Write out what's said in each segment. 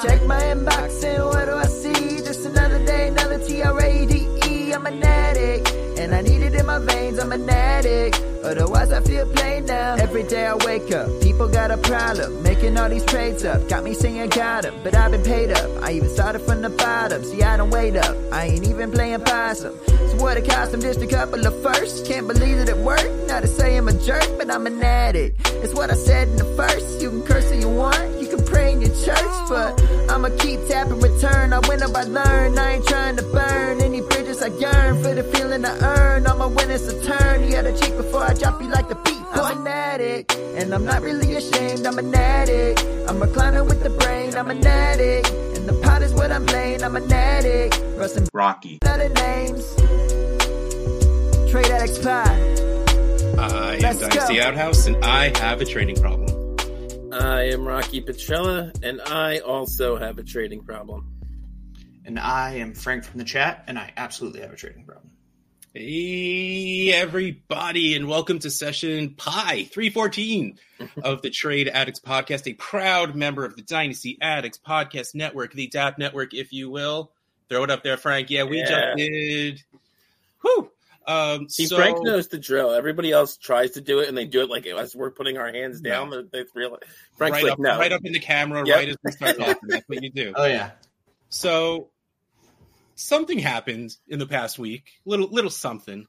Check my inbox and what do I see? Just another day, another TRADE. I'm an addict, and I need it in my veins. I'm an addict, otherwise I feel plain now. Every day I wake up, people got a problem, making all these trades up. Got me saying got 'em, but I've been paid up. I even started from the bottom, see I don't wait up. I ain't even playing possum. So what it cost them, just a couple of firsts. Can't believe that it worked, not to say I'm a jerk, but I'm an addict. It's what I said in the first. You can curse if you want, you can pray in your church, but I'ma keep tapping return. I win up, I learn, I ain't trying to burn any bridges. I yearn for the feeling I earn. I'ma win it's a turn. You gotta cheat before I drop you like the beat. I'm an addict, and I'm not really ashamed. I'm an addict, I'm reclining with the brain. I'm an addict, and the pot is what I'm playing. I'm an addict, Rustin Rocky. Other names. Trade Addicts Pod. I am Dynasty Outhouse, and I have a trading problem. I am Rocky Petrella, and I also have a trading problem. And I am Frank from the chat, and I absolutely have a trading problem. Hey, everybody, and welcome to session Pi 314 of the Trade Addicts Podcast, a proud member of the Dynasty Addicts Podcast Network, the DAP Network, if you will. Throw it up there, Frank. Yeah, we just did. Whew. Frank knows the drill. Everybody else tries to do it, and they do it like as we're putting our hands down. No. They realize Frank's right like, up, no. Right up in the camera, right as we start talking. That's what you do. Oh, yeah. So something happened in the past week. Little something.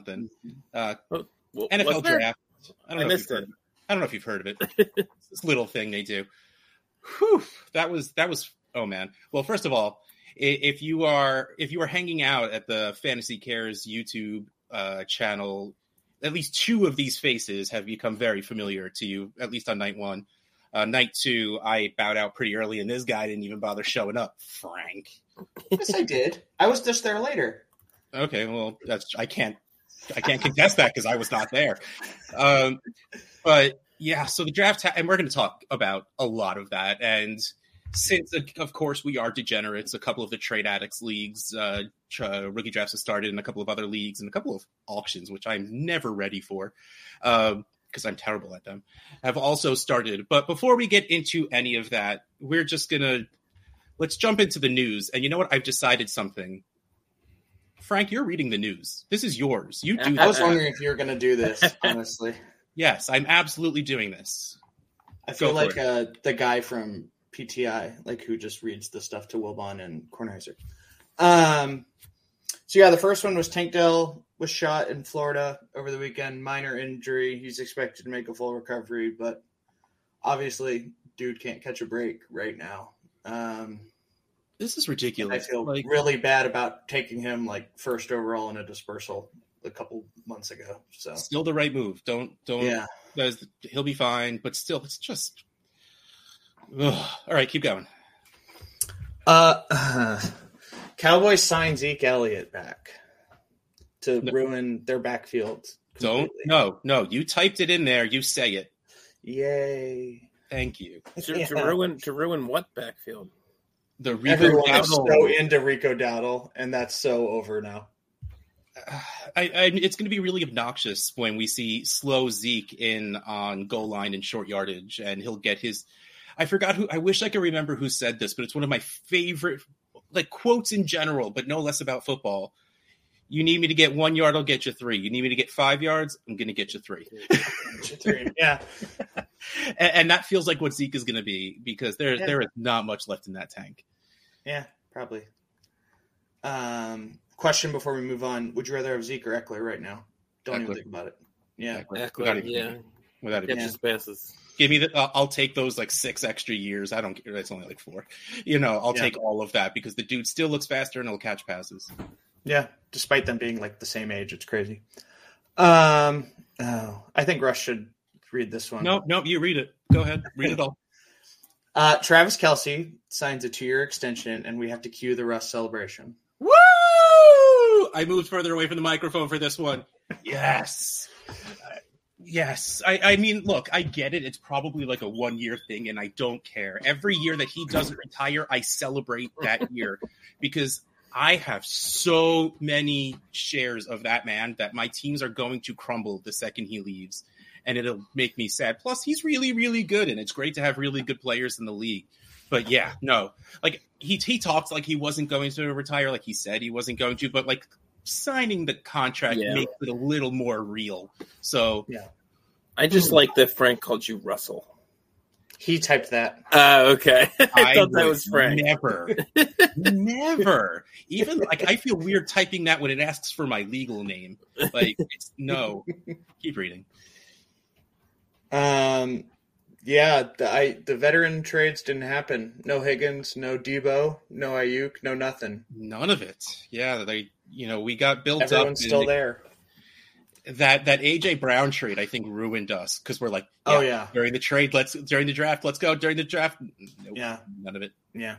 NFL draft. I don't know if you've heard of it. This little thing they do. Whew, that was. Oh man. Well, first of all, if you are hanging out at the Fantasy Cares YouTube channel, at least two of these faces have become very familiar to you. At least on night one. Night two, I bowed out pretty early, and this guy didn't even bother showing up. Frank. Yes, I did. I was just there later. Okay, well, I can't contest that because I was not there. But yeah, so the draft, and we're going to talk about a lot of that. And since, of course, we are degenerates, a couple of the Trade Addicts leagues, rookie drafts have started, and a couple of other leagues, and a couple of auctions, which I'm never ready for. Because I'm terrible at them, have also started. But before we get into any of that, we're just let's jump into the news. And you know what? I've decided something. Frank, you're reading the news. This is yours. You do. I was wondering if you were going to do this, honestly. Yes, I'm absolutely doing this. I feel like the guy from PTI, like who just reads the stuff to Wilbon and Kornheiser. So yeah, the first one was Tank Dell was shot in Florida over the weekend. Minor injury. He's expected to make a full recovery, but obviously, dude can't catch a break right now. This is ridiculous. I feel really bad about taking him first overall in a dispersal a couple months ago. So still the right move. Don't. Yeah. He'll be fine, but still, it's just. Ugh. All right, keep going. Cowboys signed Zeke Elliott back to ruin their backfield. Completely. No. You typed it in there. You say it. Yay! Thank you. To ruin what backfield? The Rico Everyone Dowdle. is so into Rico Dowdle, and that's so over now. It's going to be really obnoxious when we see slow Zeke in on goal line and short yardage, and he'll get his. I forgot who. I wish I could remember who said this, but it's one of my favorite quotes in general, but no less about football. You need me to get 1 yard, I'll get you 3. You need me to get 5 yards, I'm going to get you 3. Yeah. And that feels like what Zeke is going to be because there is not much left in that tank. Yeah, probably. Question before we move on. Would you rather have Zeke or Eckler right now? Don't even think about it. Yeah. Eckler, Without even catches passes. Give me I'll take those 6 extra years. I don't care. It's only 4. I'll take all of that because the dude still looks faster and he'll catch passes. Yeah, despite them being the same age, it's crazy. I think Rush should read this one. No, you read it. Go ahead, read it all. Travis Kelce signs a 2-year extension, and we have to cue the Russ celebration. Woo! I moved further away from the microphone for this one. Yes. Yes. I mean, look, I get it. It's probably a 1-year thing, and I don't care. Every year that he doesn't retire, I celebrate that year because I have so many shares of that man that my teams are going to crumble the second he leaves, and it'll make me sad. Plus, he's really, really good, and it's great to have really good players in the league. But yeah, no, like he talked like he wasn't going to retire, like he said he wasn't going to, but like signing the contract makes it a little more real. So yeah, I just like that Frank called you Russell. He typed that. Okay. I thought that was Frank. Never. Even like I feel weird typing that when it asks for my legal name. Like it's no. Keep reading. Yeah, the veteran trades didn't happen. No Higgins, no Debo, no Ayuk, no nothing. None of it. Yeah, we got built up. Everyone's still there. That AJ Brown trade, I think, ruined us because we're like, during the draft, let's go during the draft. Nope, yeah, none of it. Yeah.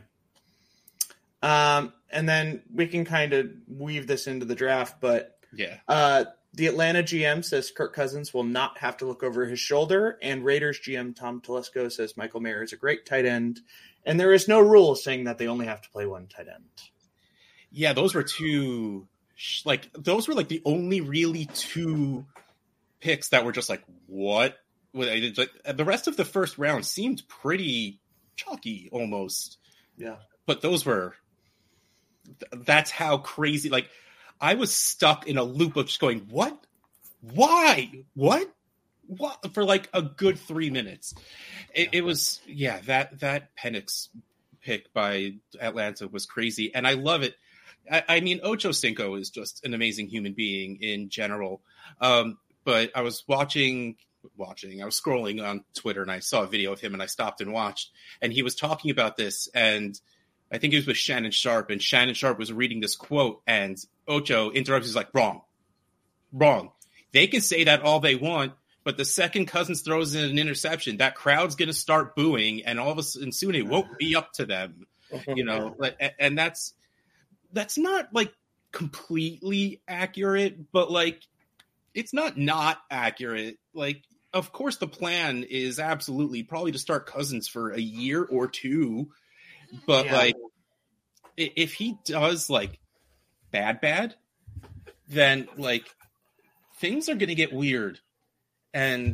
And then we can kind of weave this into the draft, but the Atlanta GM says Kirk Cousins will not have to look over his shoulder, and Raiders GM Tom Telesco says Michael Mayer is a great tight end, and there is no rule saying that they only have to play one tight end. Yeah, those were two. Those were like the only really two picks that were just like, what? The rest of the first round seemed pretty chalky almost. Yeah. But that's how crazy. Like, I was stuck in a loop of just going, what? Why? What? For like a good 3 minutes. It was, that Penix pick by Atlanta was crazy. And I love it. I mean, Ocho Cinco is just an amazing human being in general. But I was I was scrolling on Twitter and I saw a video of him and I stopped and watched. And he was talking about this, and I think it was with Shannon Sharp, and Shannon Sharp was reading this quote, and Ocho interrupts. He's like, wrong. They can say that all they want, but the second Cousins throws in an interception, that crowd's going to start booing, and all of a sudden soon it won't be up to them, and that's not like completely accurate, but like it's not accurate. Like, of course, the plan is absolutely probably to start Cousins for a year or two. But like, if he does like bad, then like things are going to get weird, but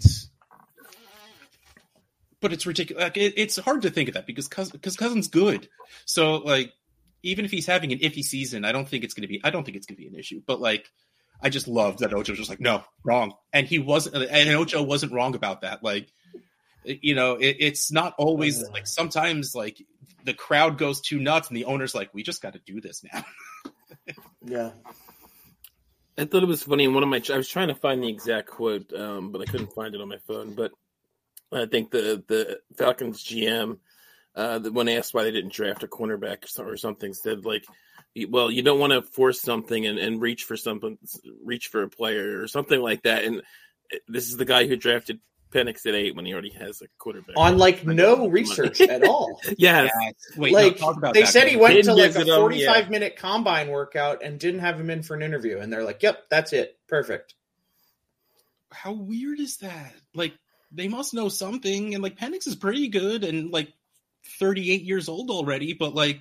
it's ridiculous. Like, it's hard to think of that because Cousins good. So like, even if he's having an iffy season, I don't think it's going to be an issue. But like, I just loved that Ocho was just like, no, wrong, and he wasn't, and Ocho wasn't wrong about that. Like, it's not always like, sometimes like the crowd goes too nuts and the owner's like, we just got to do this now. Yeah. I thought it was funny. I was trying to find the exact quote, but I couldn't find it on my phone. But I think the Falcons GM, when asked why they didn't draft a cornerback or something, said like, well, you don't want to force something and reach for a player or something like that. And this is the guy who drafted Penix at 8 when he already has a quarterback. On like no research at all. Yes. Wait, like they said he went to like a 45-minute combine workout and didn't have him in for an interview. And they're like, yep, that's it. Perfect. How weird is that? Like, they must know something. And like, Penix is pretty good and like 38 years old already. But like,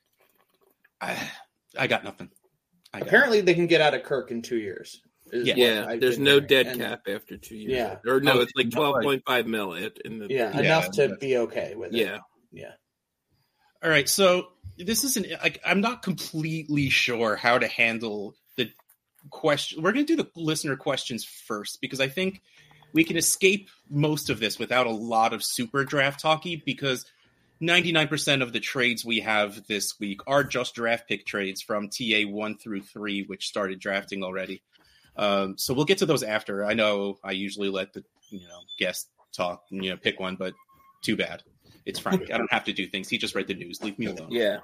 I got nothing. Apparently they can get out of Kirk in 2 years. Yeah, there's no dead cap after 2 years. Yeah. Or no, it's like 12.5 mil. Enough to be okay with it. Yeah. All right, so this isn't like, I'm not completely sure how to handle the question. We're going to do the listener questions first because I think we can escape most of this without a lot of super draft talky, because 99% of the trades we have this week are just draft pick trades from TA 1 through 3, which started drafting already. So we'll get to those after. I know I usually let the guest talk, pick one, but too bad. It's Frank. I don't have to do things. He just read the news. Leave me alone. Yeah.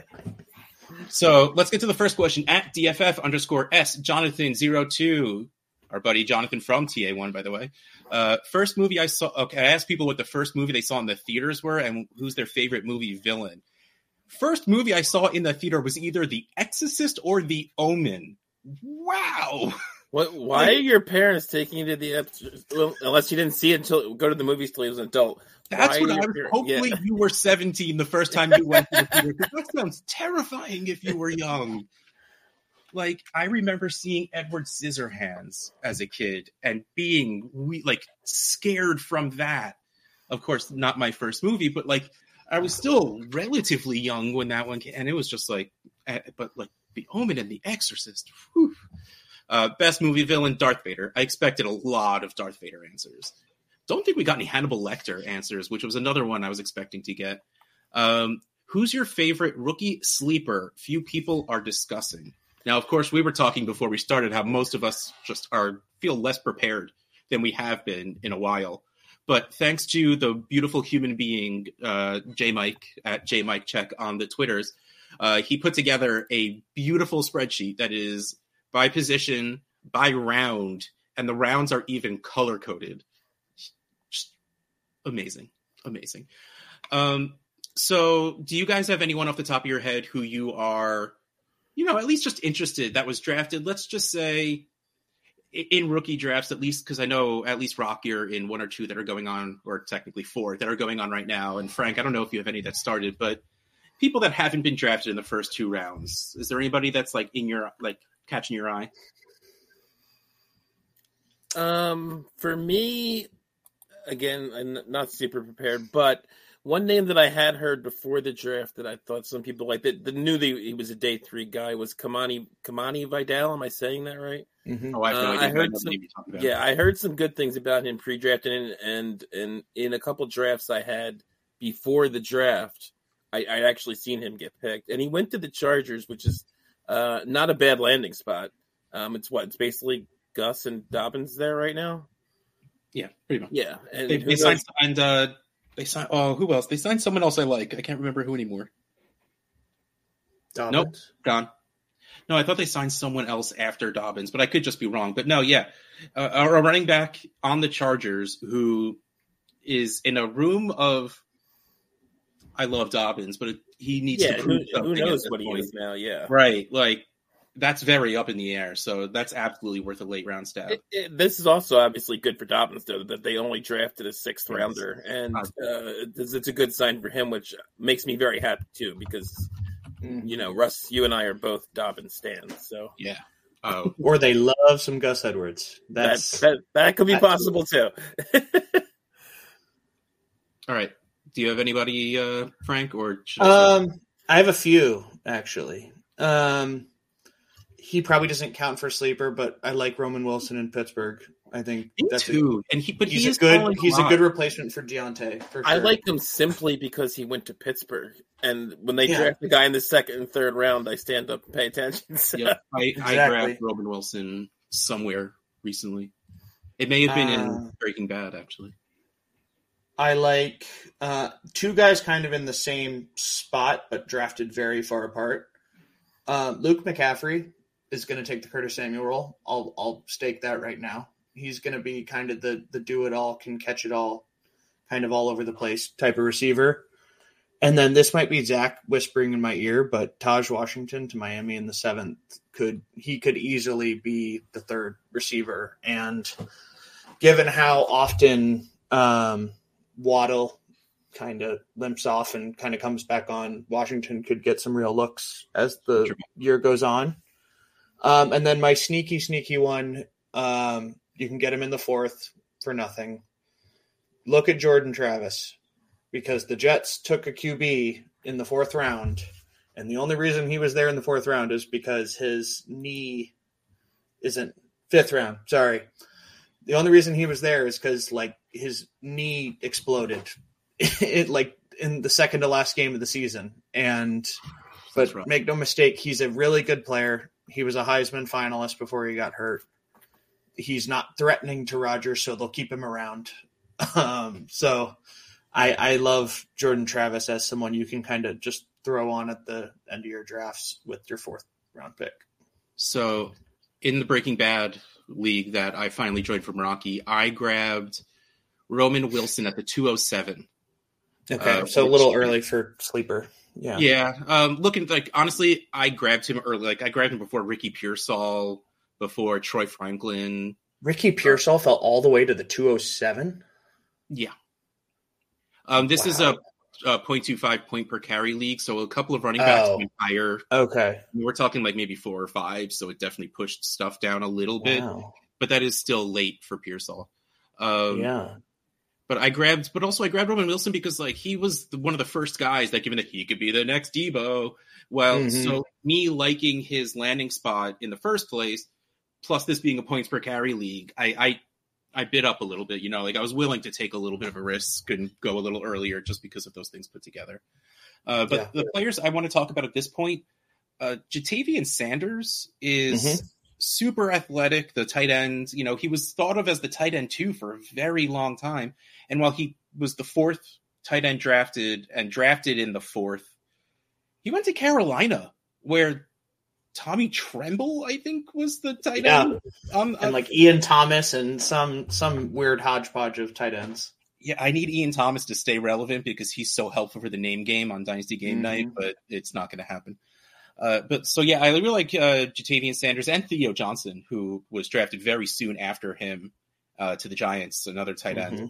So let's get to the first question at DFF_S Jonathan02, our buddy Jonathan from TA1, by the way. First movie I saw. Okay, I asked people what the first movie they saw in the theaters were and who's their favorite movie villain. First movie I saw in the theater was either The Exorcist or The Omen. Wow. Why are your parents taking you to the well, unless you didn't see it go to the movies till you was an adult? That's what I was. Hopefully you were 17 the first time you went to the theater. That sounds terrifying if you were young. Like, I remember seeing Edward Scissorhands as a kid and being like scared from that. Of course, not my first movie, but like I was still relatively young when that one came, and it was just like, but like The Omen and The Exorcist. Whew. Best movie villain, Darth Vader. I expected a lot of Darth Vader answers. Don't think we got any Hannibal Lecter answers, which was another one I was expecting to get. Who's your favorite rookie sleeper? Few people are discussing. Now, of course, we were talking before we started how most of us just feel less prepared than we have been in a while. But thanks to the beautiful human being, J-Mike, at JMikeCheck on the Twitters, he put together a beautiful spreadsheet that is by position, by round, and the rounds are even color-coded. Just amazing. So do you guys have anyone off the top of your head who you are, at least just interested that was drafted? Let's just say in rookie drafts, at least, because I know at least Rock, you're in one or two that are going on, or technically 4 that are going on right now. And Frank, I don't know if you have any that started, but people that haven't been drafted in the first 2 rounds, is there anybody that's like in your, like catching your eye? For me, again, I'm not super prepared, but one name that I had heard before the draft that I thought some people liked, that knew that he was a day 3 guy, was Kamani Vidal. Am I saying that right? Mm-hmm. Oh, I have no idea. I heard some good things about him pre-drafted, and in a couple drafts I had before the draft, I actually seen him get picked, and he went to the Chargers, which is not a bad landing spot. It's basically Gus and Dobbins there right now. Yeah, pretty much. Yeah, and they signed. They signed. Oh, who else? They signed someone else I like. I can't remember who anymore. Dobbins? Nope, gone. No, I thought they signed someone else after Dobbins, but I could just be wrong. But no, yeah, a running back on the Chargers who is in a room of. I love Dobbins, but he needs to prove something. Who knows what he is now? Yeah, right. Like that's very up in the air. So that's absolutely worth a late round stab. This is also obviously good for Dobbins, though, that they only drafted a 6th rounder, and it's a good sign for him, which makes me very happy too, because Russ, you and I are both Dobbins stands. So yeah, or they love some Gus Edwards. That could be possible too. All right. Do you have anybody, Frank, or should I have a few actually. He probably doesn't count for sleeper, but I like Roman Wilson in Pittsburgh. I think that's too. He's a good replacement for Deontay. For sure. I like him simply because he went to Pittsburgh, and when they draft the guy in the 2nd and 3rd round, I stand up and pay attention. So. Yep. I grabbed Roman Wilson somewhere recently. It may have been in Breaking Bad, actually. I like 2 guys kind of in the same spot, but drafted very far apart. Luke McCaffrey is going to take the Curtis Samuel role. I'll stake that right now. He's going to be kind of the do-it-all, can catch it all, kind of all over the place type of receiver. And then this might be Zach whispering in my ear, but Taj Washington to Miami in the 7th could easily be the 3rd receiver. And given how often Waddle kind of limps off and kind of comes back on, Washington could get some real looks as the year goes on. And then my sneaky one, you can get him in the 4th for nothing. Look at Jordan Travis, because the Jets took a QB in the 4th round, and the only reason he was there in the 4th round is because his knee isn't 5th round. Sorry. The only reason he was there is because his knee exploded in the second to last game of the season. But make no mistake, he's a really good player. He was a Heisman finalist before he got hurt. He's not threatening to Rodgers, so they'll keep him around. So I love Jordan Travis as someone you can kind of just throw on at the end of your drafts with your 4th round pick. So in the Breaking Bad league that I finally joined from Rocky, I grabbed Roman Wilson at the 207. Okay, so a little early for sleeper. Yeah. Looking honestly, I grabbed him early. I grabbed him before Ricky Pearsall, before Troy Franklin. Ricky Pearsall fell all the way to the 207? Yeah. This is a 0.25 point per carry league, so a couple of running backs went higher. Okay. We're talking maybe 4 or 5, so it definitely pushed stuff down a little bit. But that is still late for Pearsall. But I grabbed Roman Wilson because like he was one of the first guys that given that he could be the next Debo. Well, so me liking his landing spot in the first place, plus this being a points per carry league, I bid up a little bit, you know, like I was willing to take a little bit of a risk and go a little earlier just because of those things put together. But the players I want to talk about at this point, Jatavian Sanders is super athletic, the tight end. You know, he was thought of as the tight end 2 for a very long time. And while he was the 4th tight end drafted in the 4th, he went to Carolina, where Tommy Tremble, I think, was the tight end. And like Ian Thomas and some weird hodgepodge of tight ends. Yeah, I need Ian Thomas to stay relevant because he's so helpful for the name game on Dynasty Game Night, but it's not going to happen. I really like Jatavian Sanders and Theo Johnson, who was drafted very soon after him to the Giants, another tight end.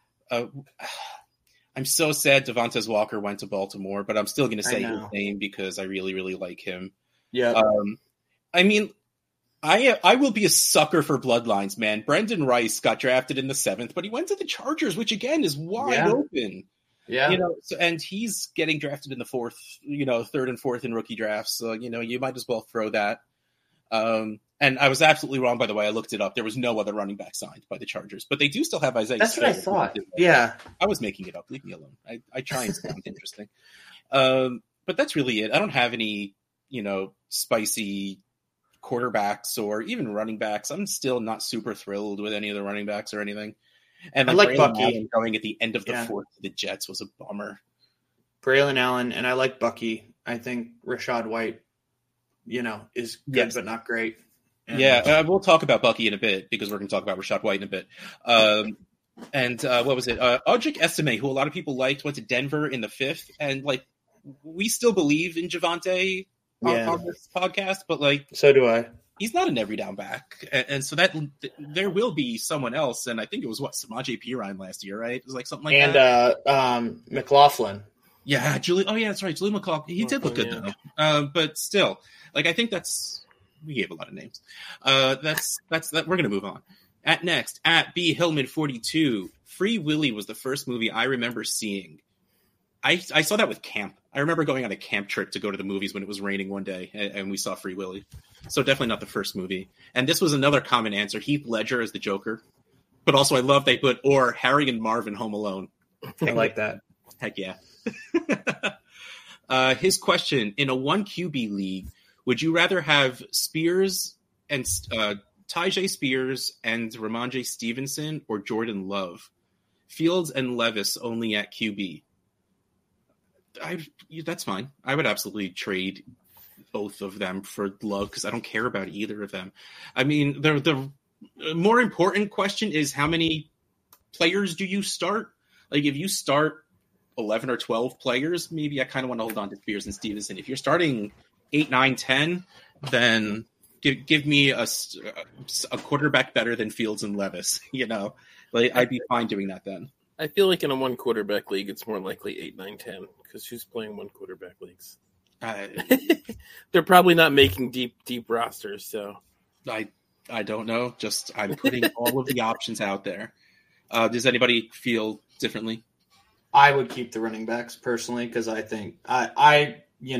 I'm so sad Devontae Walker went to Baltimore, but I'm still going to say his name because I really, really like him. Yeah. I mean, I will be a sucker for bloodlines, man. Brendan Rice got drafted in the 7th, but he went to the Chargers, which again is wide open. Yeah. You know, and he's getting drafted in the 4th, you know, 3rd and 4th in rookie drafts. So, you know, you might as well throw that. And I was absolutely wrong, by the way. I looked it up. There was no other running back signed by the Chargers, but they do still have Isaiah. That's what I thought. Yeah. I was making it up. Leave me alone. I try and sound interesting. But that's really it. I don't have any, you know, spicy quarterbacks or even running backs. I'm still not super thrilled with any of the running backs or anything. And I like Bucky. Allen going at the end of the 4th to the Jets was a bummer. Braylon Allen, and I like Bucky. I think Rachaad White, you know, is good but not great. And we'll talk about Bucky in a bit because we're going to talk about Rachaad White in a bit. What was it? Audric Estime, who a lot of people liked, went to Denver in the 5th, and like we still believe in Javonte on this podcast, but like so do I. He's not an every down back, and so that there will be someone else. And I think it was Samaje Perine last year, right? It was like something like that. And McLaughlin. Yeah, Julie. Oh yeah, that's right, Julie McLaughlin. He did look good though, but still, like I think we gave a lot of names. That's that. We're gonna move on. At B Hillman 42, Free Willy was the first movie I remember seeing. I saw that with camp. I remember going on a camp trip to go to the movies when it was raining one day, and we saw Free Willy. So definitely not the first movie. And this was another common answer. Heath Ledger as the Joker. But also I love they put, or Harry and Marvin Home Alone. I like that. Heck yeah. His question, in a 1 QB league, would you rather have Spears and Tyjae Spears and Ramondre Stevenson or Jordan Love? Fields and Levis only at QB. That's fine. I would absolutely trade both of them for Love because I don't care about either of them. I mean, the more important question is how many players do you start? Like if you start 11 or 12 players, maybe I kind of want to hold on to Spears and Stevenson. If you're starting 8, 9, 10, then give me a quarterback better than Fields and Levis. You know, like I'd be fine doing that then. I feel like in a 1 quarterback league, it's more likely 8, 9, 10 because who's playing 1 quarterback leagues? They're probably not making deep rosters. So I don't know. Just I'm putting all of the options out there. Does anybody feel differently? I would keep the running backs personally because I think I'm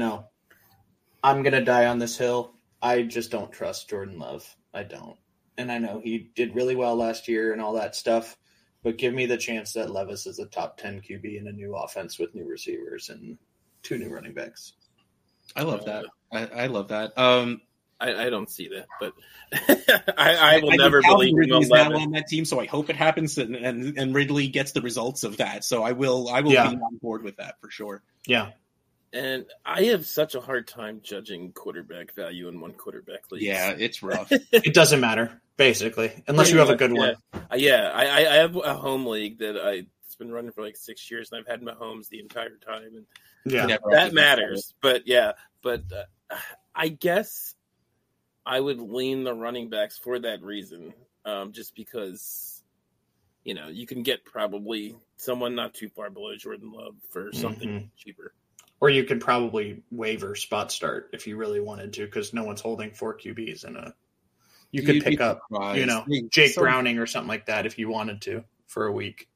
gonna die on this hill. I just don't trust Jordan Love. I don't, and I know he did really well last year and all that stuff. But give me the chance that Levis is a top 10 QB in a new offense with new receivers and 2 new running backs. I love that. I love that. I don't see that, but I will never believe Ridley's now on that team, so I hope it happens and Ridley gets the results of that. So I will be on board with that for sure. Yeah. And I have such a hard time judging quarterback value in 1 quarterback league. Yeah, it's rough. It doesn't matter, basically, unless you have a good one. Yeah, I have a home league that it's been running for like 6 years, and I've had Mahomes the entire time. And that matters. But I guess I would lean the running backs for that reason, just because, you know, you can get probably someone not too far below Jordan Love for something cheaper. Or you could probably waiver spot start if you really wanted to, because no one's holding 4 QBs in a. You could pick up, Jake Browning or something like that if you wanted to for a week.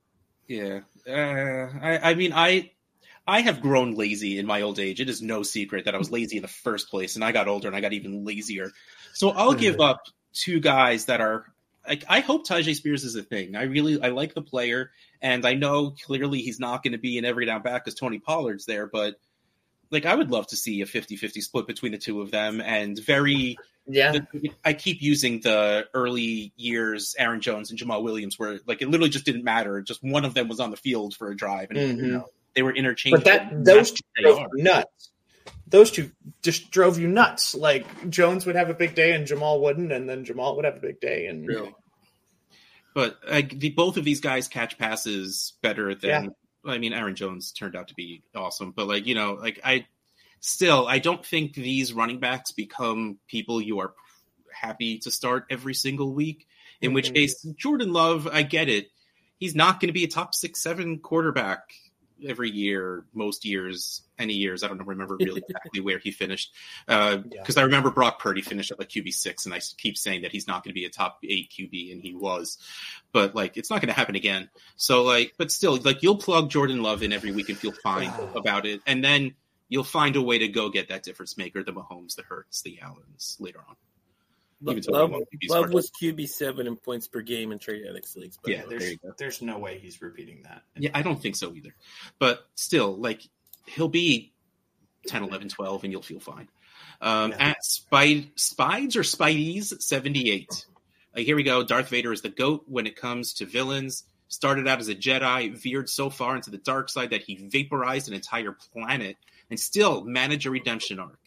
Yeah. I mean, I have grown lazy in my old age. It is no secret that I was lazy in the first place, and I got older and I got even lazier. So I'll give up two guys that are like, I hope Tyjae Spears is a thing. I like the player, and I know clearly he's not going to be an every down back because Tony Pollard's there, but like, I would love to see a 50-50 split between the two of them. And I keep using the early years Aaron Jones and Jamal Williams, where like it literally just didn't matter. Just one of them was on the field for a drive, and they were interchangeable. But those two drove you nuts. Those two just drove you nuts. Like, Jones would have a big day and Jamal wouldn't, and then Jamal would have a big day. And But both of these guys catch passes better than. I mean, Aaron Jones turned out to be awesome, but like, I don't think these running backs become people you are happy to start every single week. In which case, Jordan Love, I get it. He's not going to be a top 6-7 quarterback every year, most years, any years. I don't remember really exactly where he finished. Because I remember Brock Purdy finished at like QB6, and I keep saying that he's not going to be a top 8 QB, and he was. But like, it's not going to happen again. So like, but still, like, you'll plug Jordan Love in every week and feel fine about it. And then you'll find a way to go get that difference maker, the Mahomes, the Hurts, the Allens later on. Love was QB7 in points per game in Trade Addicts leagues. Yeah, there's no way he's repeating that. Yeah, I don't think so either. But still, like, he'll be 10, 11, 12, and you'll feel fine. At Spides or Spideys 78. Here we go. Darth Vader is the GOAT when it comes to villains. Started out as a Jedi, veered so far into the dark side that he vaporized an entire planet, and still managed a redemption arc.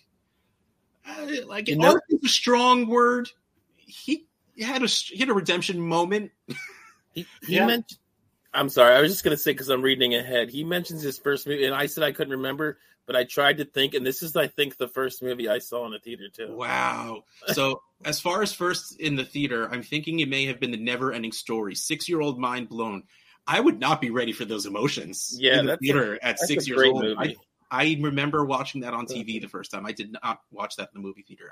Arc is a strong word. He had a redemption moment. He mentioned. I'm sorry, I was just going to say, because I'm reading ahead. He mentions his first movie, and I said I couldn't remember, but I tried to think, and this is, I think, the first movie I saw in the theater too. Wow. So as far as first in the theater, I'm thinking it may have been The Never-Ending Story. 6-year-old mind blown. I would not be ready for those emotions in the theater at 6 years old. Movie. I remember watching that on TV the first time. I did not watch that in the movie theater.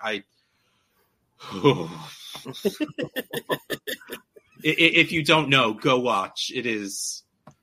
If you don't know, go watch. It's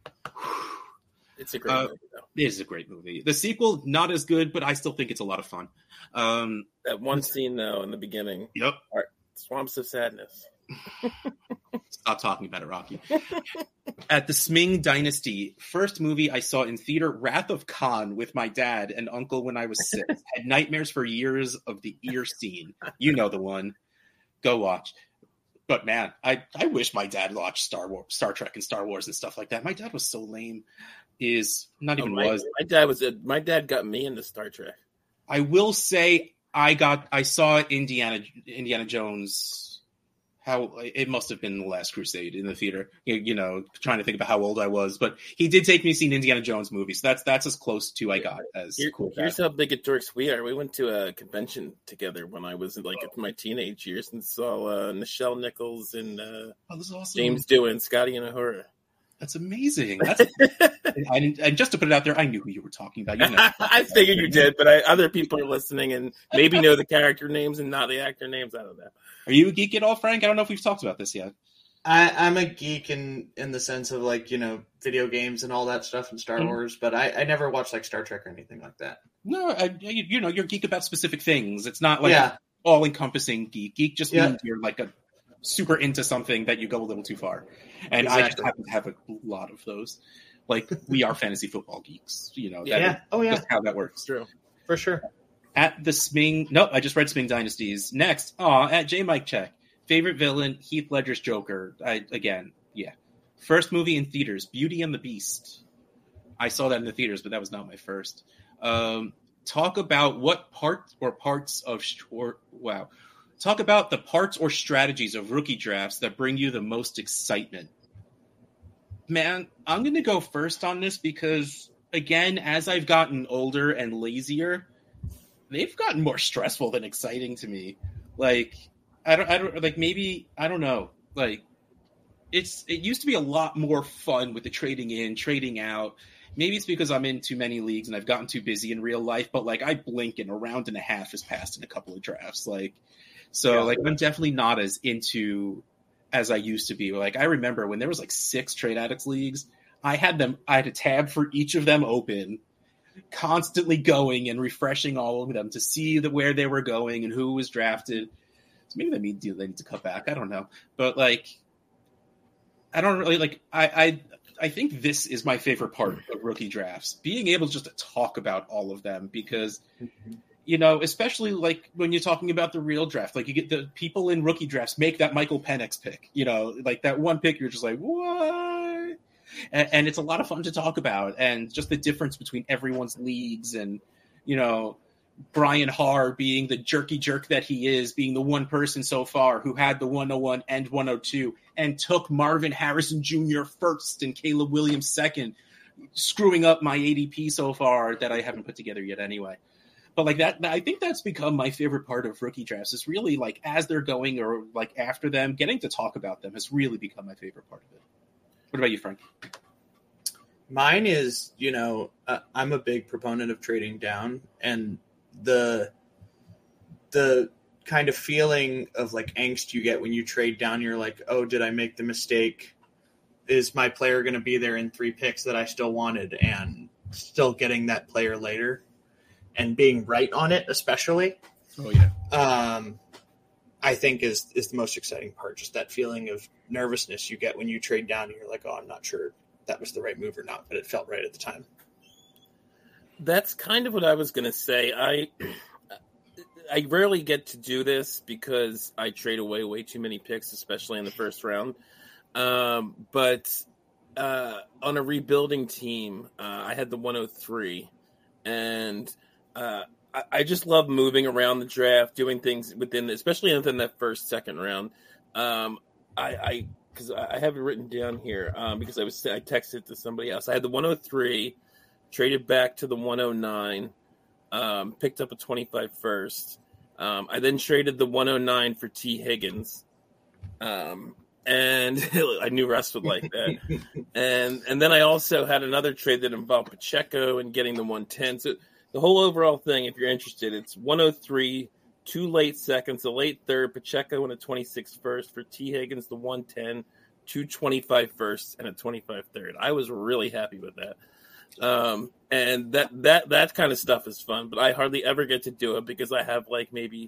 a great movie, though. It is a great movie. The sequel, not as good, but I still think it's a lot of fun. That one scene, though, in the beginning. Yep. Swamps of Sadness. Stop talking about it, Rocky. At the Sming Dynasty, first movie I saw in theater, Wrath of Khan, with my dad and uncle when I was 6. Had nightmares for years of the ear scene. You know the one. Go watch. But man, I wish my dad watched Star Trek and Star Wars and stuff like that. My dad was so lame. My dad got me into Star Trek. I will say I saw Indiana Jones. How it must have been The Last Crusade in the theater, trying to think about how old I was, but he did take me to see an Indiana Jones movie. So that's as close to I got as cool. Here's how big at dorks we are. We went to a convention together when I was like in my teenage years and saw Nichelle Nichols and that's awesome. James Doohan, Scotty and Uhura. That's amazing. And just to put it out there, I knew who you were talking about. I figured you did, but other people are listening and maybe know the character names and not the actor names. I don't know. Are you a geek at all, Frank? I don't know if we've talked about this yet. I'm a geek in the sense of like, video games and all that stuff and Star Wars, but I never watched like Star Trek or anything like that. No, you're geek about specific things. It's not like all encompassing geek. Geek just means you're like a super into something that you go a little too far. And exactly. I just happen to have a lot of those. Like, we are fantasy football geeks. That's how that works. True. For sure. At the Sming... Nope, I just read Sming Dynasties. Next, at J. Mike Check. Favorite villain, Heath Ledger's Joker. First movie in theaters, Beauty and the Beast. I saw that in the theaters, but that was not my first. Talk about Talk about the parts or strategies of rookie drafts that bring you the most excitement. Man, I'm going to go first on this because, again, as I've gotten older and lazier, they've gotten more stressful than exciting to me. Like, I don't know. Like, it used to be a lot more fun with the trading in, trading out. Maybe it's because I'm in too many leagues and I've gotten too busy in real life, but like I blink and a round and a half has passed in a couple of drafts. I'm definitely not as into as I used to be. Like, I remember when there was like 6 Trade Addicts leagues, I had a tab for each of them open, constantly going and refreshing all of them to see where they were going and who was drafted. So maybe they need to cut back. I don't know. But like, I don't really like, I think this is my favorite part of rookie drafts, being able just to talk about all of them, because, you know, especially like when you're talking about the real draft, like you get the people in rookie drafts make that Michael Penix pick, you know, like that one pick, you're just like, what? And it's a lot of fun to talk about, and just the difference between everyone's leagues, and, you know, Brian Harr being the jerky jerk that he is, being the one person so far who had the 101 and 102 and took Marvin Harrison Jr. first and Caleb Williams second, screwing up my ADP so far that I haven't put together yet anyway. But like that, I think that's become my favorite part of rookie drafts, is really like as they're going or like after them, getting to talk about them has really become my favorite part of it. What about you, Frank? Mine is, you know, I'm a big proponent of trading down, and the kind of feeling of like angst you get when you trade down. You're like, oh, did I make the mistake? Is my player going to be there in 3 picks that I still wanted, and still getting that player later and being right on it, especially. Oh yeah. I think is the most exciting part. Just that feeling of nervousness you get when you trade down and you're like, oh, I'm not sure that was the right move or not, but it felt right at the time. That's kind of what I was going to say. I rarely get to do this because I trade away way too many picks, especially in the first round. But on a rebuilding team, I had the 103, and I just love moving around the draft, doing things especially within that first, second round. Because I have it written down here because I texted it to somebody else. I had the 103, traded back to the 109, picked up a 25 first. I then traded the 109 for T. Higgins, and I knew Russ would like that. and then I also had another trade that involved Pacheco and getting the 110. So the whole overall thing, if you're interested, it's 103. 2 late seconds, a late third, Pacheco and a 26 first for T. Higgins, the 110, 2 25 firsts, and a 25 third. I was really happy with that. And that kind of stuff is fun, but I hardly ever get to do it because I have like maybe,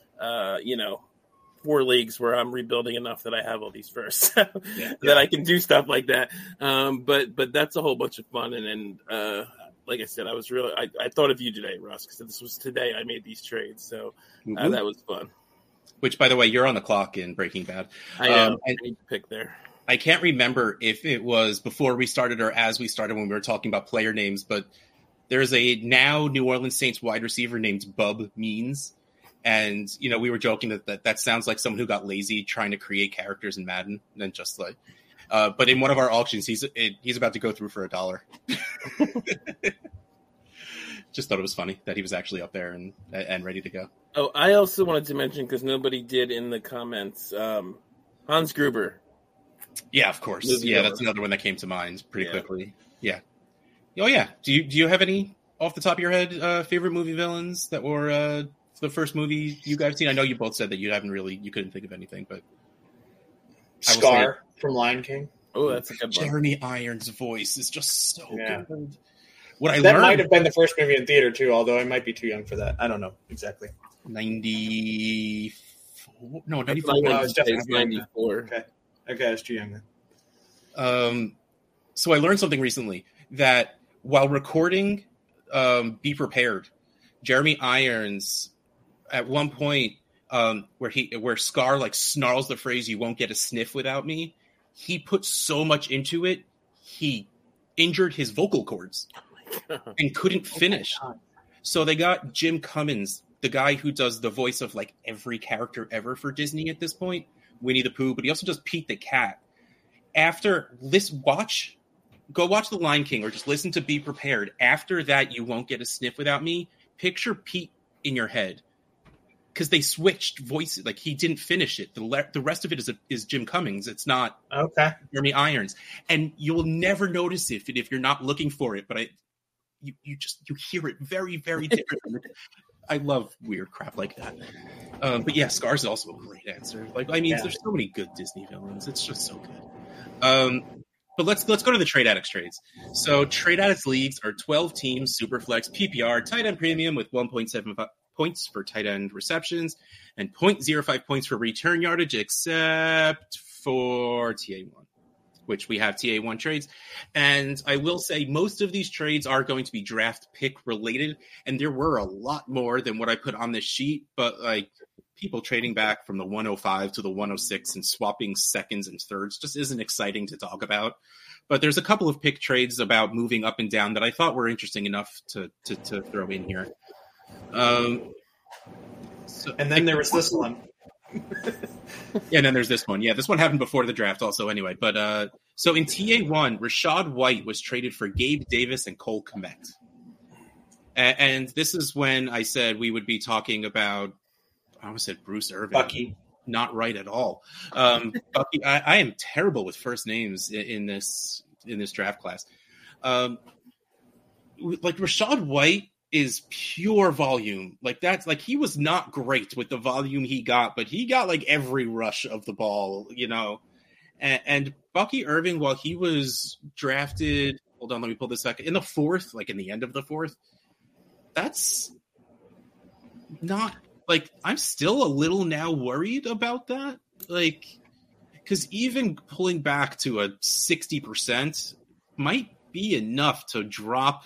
4 leagues where I'm rebuilding enough that I have all these firsts that I can do stuff like that. But that's a whole bunch of fun. And like I said, I thought of you today, Russ, because this was today I made these trades. So that was fun. Which, by the way, you're on the clock in Breaking Bad. I am. I need to pick there. I can't remember if it was before we started or as we started when we were talking about player names, but there's a now New Orleans Saints wide receiver named Bub Means. And, you know, we were joking that sounds like someone who got lazy trying to create characters in Madden and just like, but in one of our auctions, he's about to go through for $1. Just thought it was funny that he was actually up there and ready to go. Oh, I also wanted to mention, because nobody did in the comments, Hans Gruber. Yeah, of course. Yeah, that's another one that came to mind pretty quickly. Yeah. Oh, yeah. Do you have any off the top of your head favorite movie villains that were the first movie you guys seen? I know you both said that you couldn't think of anything, but Scar from Lion King. Oh, that's a good one. Jeremy Irons' voice is just so good. That might have been the first movie in theater too, although I might be too young for that. I don't know exactly. 94? No, 94. No, it's definitely 94. Okay, I was too young then. So I learned something recently that while recording Be Prepared, Jeremy Irons at one point where Scar like snarls the phrase "You won't get a sniff without me," he put so much into it, he injured his vocal cords and couldn't finish. So they got Jim Cummins, the guy who does the voice of like every character ever for Disney at this point, Winnie the Pooh, but he also does Pete the Cat. After this, go watch The Lion King or just listen to Be Prepared. After that, You Won't Get a Sniff Without Me. Picture Pete in your head, because they switched voices. Like, he didn't finish it. The rest of it is Jim Cummings. It's not Jeremy Irons, and you'll never notice it if you're not looking for it. But you hear it very, very different. I love weird crap like that. But yeah, Scar's also a great answer. Like, I mean, there's so many good Disney villains. It's just so good. But let's go to the Trade Addicts trades. So Trade Addicts leagues are 12 teams, Superflex, PPR, tight end premium with 1.75 points for tight end receptions and 0.05 points for return yardage, except for TA1, which we have TA1 trades. And I will say most of these trades are going to be draft pick related, and there were a lot more than what I put on this sheet, but like people trading back from the 105 to the 106 and swapping seconds and thirds just isn't exciting to talk about. But there's a couple of pick trades about moving up and down that I thought were interesting enough to throw in here. And then there was this one. Yeah, and then there's this one. Yeah, this one happened before the draft also anyway. But so in TA1, Rachaad White was traded for Gabe Davis and Cole Kmet. And this is when I said we would be talking about, I almost said Bruce Irvin. Bucky. Not right at all. Bucky, I am terrible with first names in this draft class. Like Rachaad White is pure volume. Like that's like he was not great with the volume he got, but he got like every rush of the ball, you know. And Bucky Irving, while he was drafted, hold on, let me pull this back in the fourth, like in the end of the fourth. That's not like I'm still a little now worried about that. Like, because even pulling back to a 60% might be enough to drop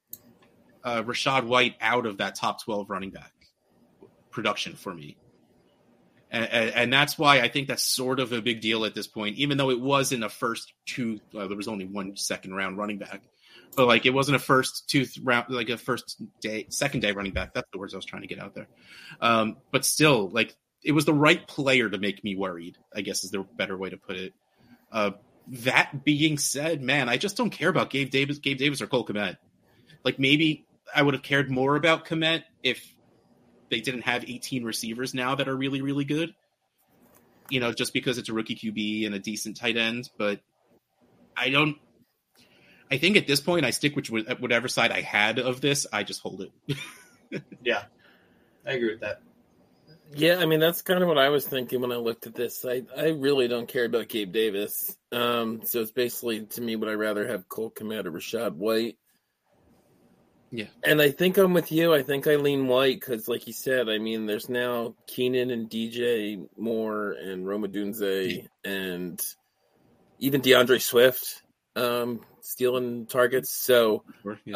Rachaad White out of that top 12 running back production for me. And that's why I think that's sort of a big deal at this point, even though it was in the first two, there was only one second round running back, but like it wasn't a first round, like a second day running back. That's the words I was trying to get out there. But still, like it was the right player to make me worried, I guess is the better way to put it. That being said, man, I just don't care about Gabe Davis or Cole Kmet. Like maybe I would have cared more about Kmet if they didn't have 18 receivers now that are really, really good, you know, just because it's a rookie QB and a decent tight end. But I think at this point I stick with whatever side I had of this. I just hold it. Yeah, I agree with that. Yeah, I mean, that's kind of what I was thinking when I looked at this. I really don't care about Gabe Davis. So it's basically, to me, would I rather have Cole Kmet or Rachaad White? Yeah. And I think I'm with you. I think I lean White because, like you said, I mean, there's now Keenan and DJ Moore and Rome Odunze and even DeAndre Swift stealing targets. So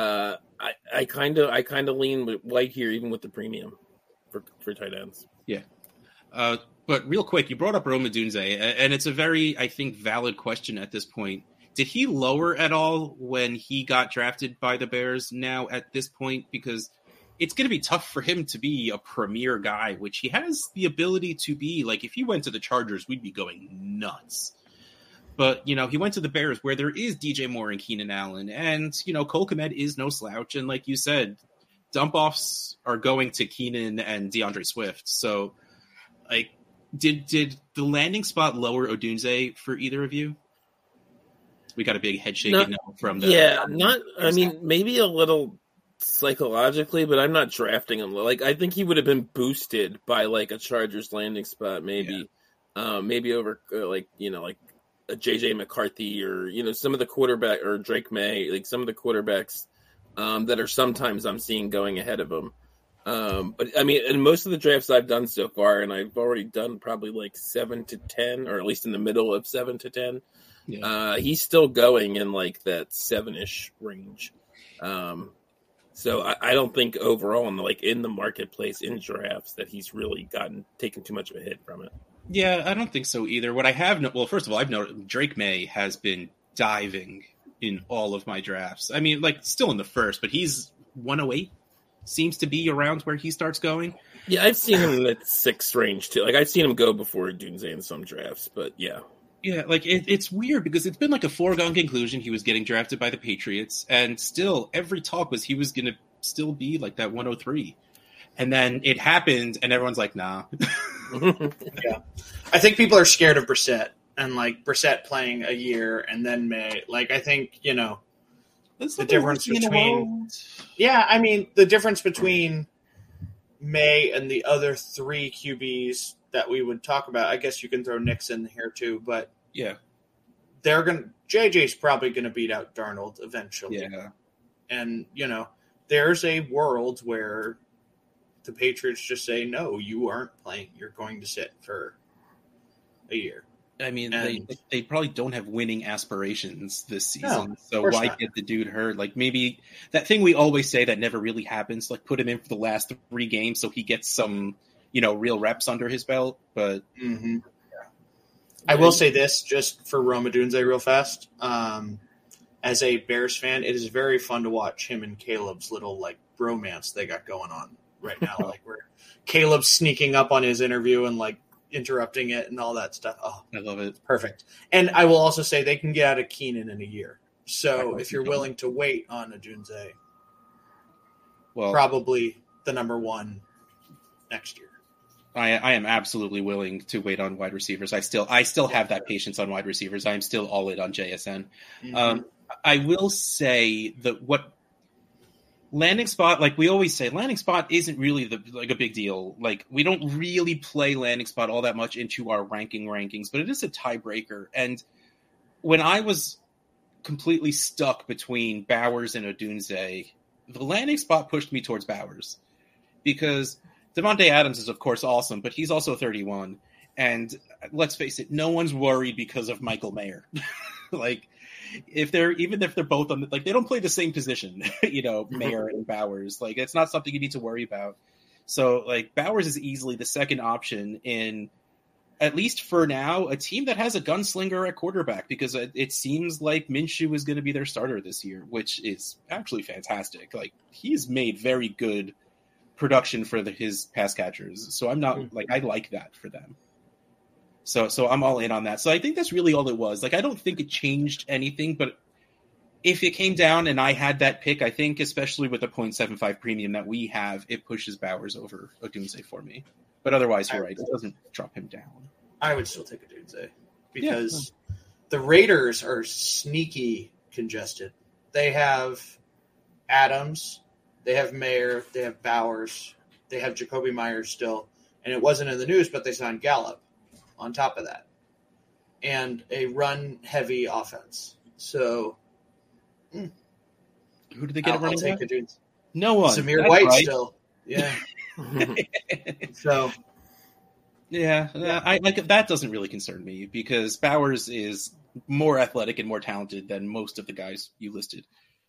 I kind of lean with White here, even with the premium for tight ends. Yeah. But real quick, you brought up Rome Odunze, and it's a very, I think, valid question at this point. Did he lower at all when he got drafted by the Bears now at this point? Because it's going to be tough for him to be a premier guy, which he has the ability to be. Like, if he went to the Chargers, we'd be going nuts. But, you know, he went to the Bears where there is DJ Moore and Keenan Allen. And, you know, Cole Kmet is no slouch. And like you said, dump-offs are going to Keenan and DeAndre Swift. So, like, did the landing spot lower Odunze for either of you? We got a big head shaking now from the... Yeah, I mean, maybe a little psychologically, but I'm not drafting him. Like, I think he would have been boosted by, like, a Chargers landing spot, maybe. Yeah. Maybe over, like, you know, like a J.J. McCarthy or, you know, some of the quarterback, or Drake May, like some of the quarterbacks that are sometimes I'm seeing going ahead of him. But, I mean, in most of the drafts I've done so far, and I've already done probably, like, 7 to 10, or at least in the middle of 7 to 10, yeah. He's still going in like that 7-ish range. So I don't think overall in the marketplace in drafts that he's really taken too much of a hit from it. Yeah, I don't think so either. What I have, first of all, I've noticed Drake May has been diving in all of my drafts. I mean, like still in the first, but he's 108 seems to be around where he starts going. Yeah, I've seen him in that 6 range too. Like I've seen him go before Odunze in some drafts, but yeah. Yeah, like it's weird because it's been like a foregone conclusion he was getting drafted by the Patriots, and still every talk was he was going to still be like that 103. And then it happened, and everyone's like, nah. Yeah. I think people are scared of Brissett, and like Brissett playing a year and then May. Like, I think, you know, the difference between... Yeah, I mean, the difference between May and the other 3 QBs that we would talk about. I guess you can throw Nix in here too, but yeah, JJ's probably gonna beat out Darnold eventually. Yeah. And there's a world where the Patriots just say, no, you aren't playing. You're going to sit for a year. I mean, they probably don't have winning aspirations this season, so why get the dude hurt? Like, maybe that thing we always say that never really happens, like put him in for the last 3 games so he gets some, real reps under his belt. But I will say this, just for Rome Odunze real fast. As a Bears fan, it is very fun to watch him and Caleb's little, like, bromance they got going on right now. Like, where Caleb's sneaking up on his interview and, like, interrupting it and all that stuff. Oh, I love it. Perfect. And I will also say they can get out of Keenan in a year. So if you're willing to wait on Odunze, probably the number 1 next year. I am absolutely willing to wait on wide receivers. I still have that patience on wide receivers. I am still all in on JSN. Mm-hmm. I will say that what landing spot, like we always say, landing spot isn't really a big deal. Like, we don't really play landing spot all that much into our rankings, but it is a tiebreaker. And when I was completely stuck between Bowers and Odunze, the landing spot pushed me towards Bowers because Davante Adams is, of course, awesome, but he's also 31. And let's face it, no one's worried because of Michael Mayer. Like, even if they're both on, like, they don't play the same position, Mayer and Bowers. Like, it's not something you need to worry about. So, like, Bowers is easily the second option in, at least for now, a team that has a gunslinger at quarterback, because it seems like Minshew is going to be their starter this year, which is actually fantastic. Like, he's made very good production for his pass catchers. So I'm not I like that for them. So I'm all in on that. So I think that's really all it was. Like, I don't think it changed anything, but if it came down and I had that pick, I think especially with the 0.75 premium that we have, it pushes Bowers over Odunze for me. But otherwise, you're right. It doesn't drop him down. I would still take Odunze because the Raiders are sneaky congested. They have Adams, they have Mayer, they have Bowers, they have Jacoby Myers still. And it wasn't in the news, but they signed Gallup on top of that. And a run-heavy offense. So, who did they get a running back? No one. Zamir White right. Still. Yeah. So. Yeah, I like that. Doesn't really concern me because Bowers is more athletic and more talented than most of the guys you listed.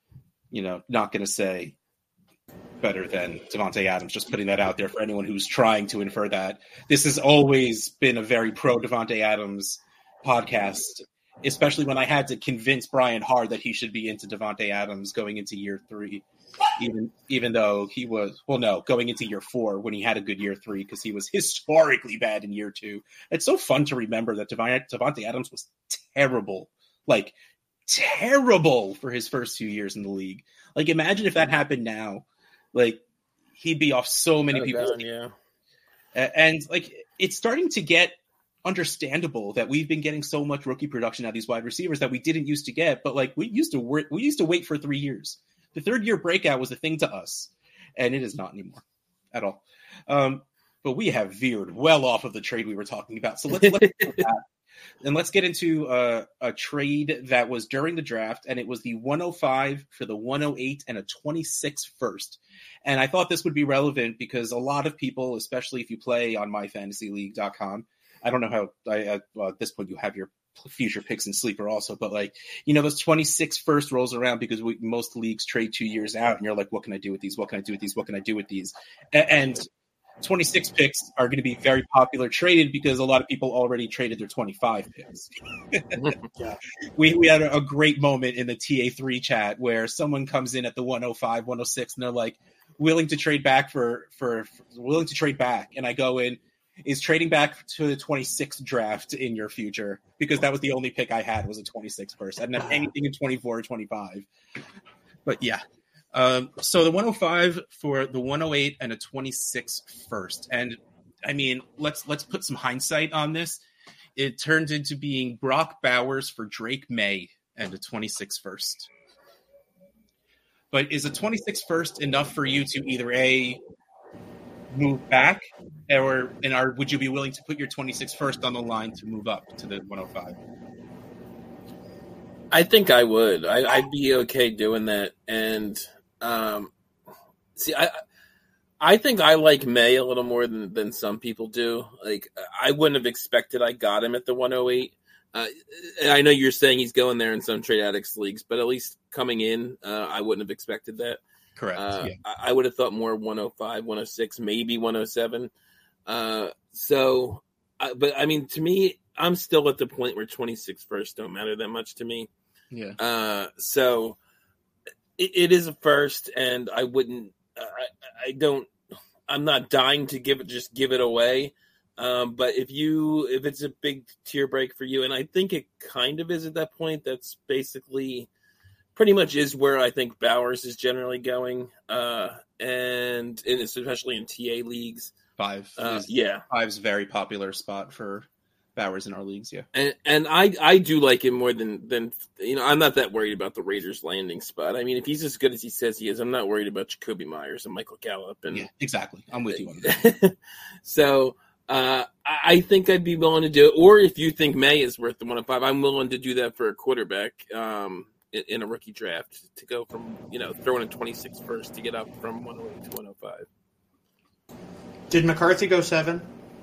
Not going to say better than Davante Adams, just putting that out there for anyone who's trying to infer that. This has always been a very pro Davante Adams podcast, especially when I had to convince Brian Hard that he should be into Davante Adams going into year 3, even though he was, going into year 4 when he had a good year 3 because he was historically bad in year 2. It's so fun to remember that Davante Adams was terrible, like terrible for his first 2 years in the league. Like, imagine if that happened now. Like, he'd be off so many people. Yeah. And, like, it's starting to get understandable that we've been getting so much rookie production out of these wide receivers that we didn't used to get. But, like, we used to wait for 3 years. The 3rd-year breakout was a thing to us. And it is not anymore at all. But we have veered well off of the trade we were talking about. So let's do that. And let's get into a trade that was during the draft, and it was the 105 for the 108 and a 26 first. And I thought this would be relevant because a lot of people, especially if you play on myfantasyleague.com, I don't know how at this point you have your future picks in Sleeper also, but those 26 first rolls around because most leagues trade 2 years out, and you're like, what can I do with these? What can I do with these? What can I do with these? And 26 picks are going to be very popular traded because a lot of people already traded their 25 picks. We had a great moment in the TA3 chat where someone comes in at the 105, 106, and they're like, willing to trade back willing to trade back. And I go in, is trading back to the 26th draft in your future? Because that was the only pick I had was a 26 first. I didn't have anything in 24 or 25. But yeah. So the 105 for the 108 and a 26 first. And I mean, let's put some hindsight on this. It turned into being Brock Bowers for Drake May and a 26 first. But is a 26 first enough for you to either move back would you be willing to put your 26 first on the line to move up to the 105? I think I would. I'd be okay doing that. And see, I think I like May a little more than some people do. Like, I wouldn't have expected I got him at the 108. And I know you're saying he's going there in some trade addicts leagues, but at least coming in, I wouldn't have expected that. Correct. Yeah. I would have thought more 105, 106, maybe 107. But I mean, to me, I'm still at the point where 26 first don't matter that much to me. Yeah. So it is a first, and I wouldn't. I'm not dying to give it away. But if it's a big tier break for you, and I think it kind of is at that point, that's basically pretty much is where I think Bowers is generally going. And especially in TA leagues. 5. Yeah. 5's a very popular spot for Bowers in our leagues. Yeah. And I do like him more than I'm not that worried about the Raiders landing spot. I mean, if he's as good as he says he is, I'm not worried about Jacoby Myers and Michael Gallup. And yeah, exactly. I'm with you on that. So, I think I'd be willing to do it. Or if you think May is worth the 105, I'm willing to do that for a quarterback in a rookie draft to go from, throwing a 26 first to get up from 108 to 105. Did McCarthy go 7?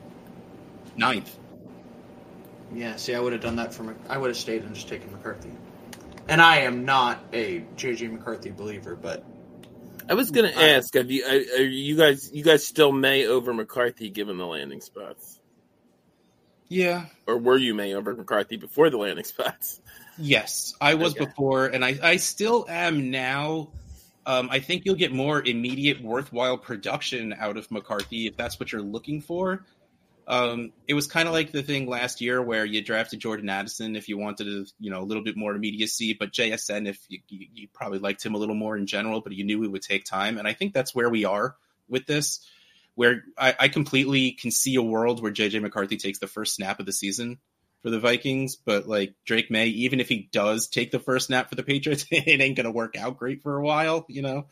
9th. Yeah, see, I would have done that I would have stayed and just taken McCarthy. And I am not a J.J. McCarthy believer, but I was going to ask, are you guys still May over McCarthy given the landing spots? Yeah. Or were you May over McCarthy before the landing spots? Yes, I was before, and I still am now. I think you'll get more immediate, worthwhile production out of McCarthy if that's what you're looking for. It was kind of like the thing last year where you drafted Jordan Addison if you wanted a little bit more immediacy, but JSN if you probably liked him a little more in general, but you knew it would take time. And I think that's where we are with this, where I completely can see a world where JJ McCarthy takes the first snap of the season for the Vikings, but like Drake May, even if he does take the first snap for the Patriots, it ain't going to work out great for a while,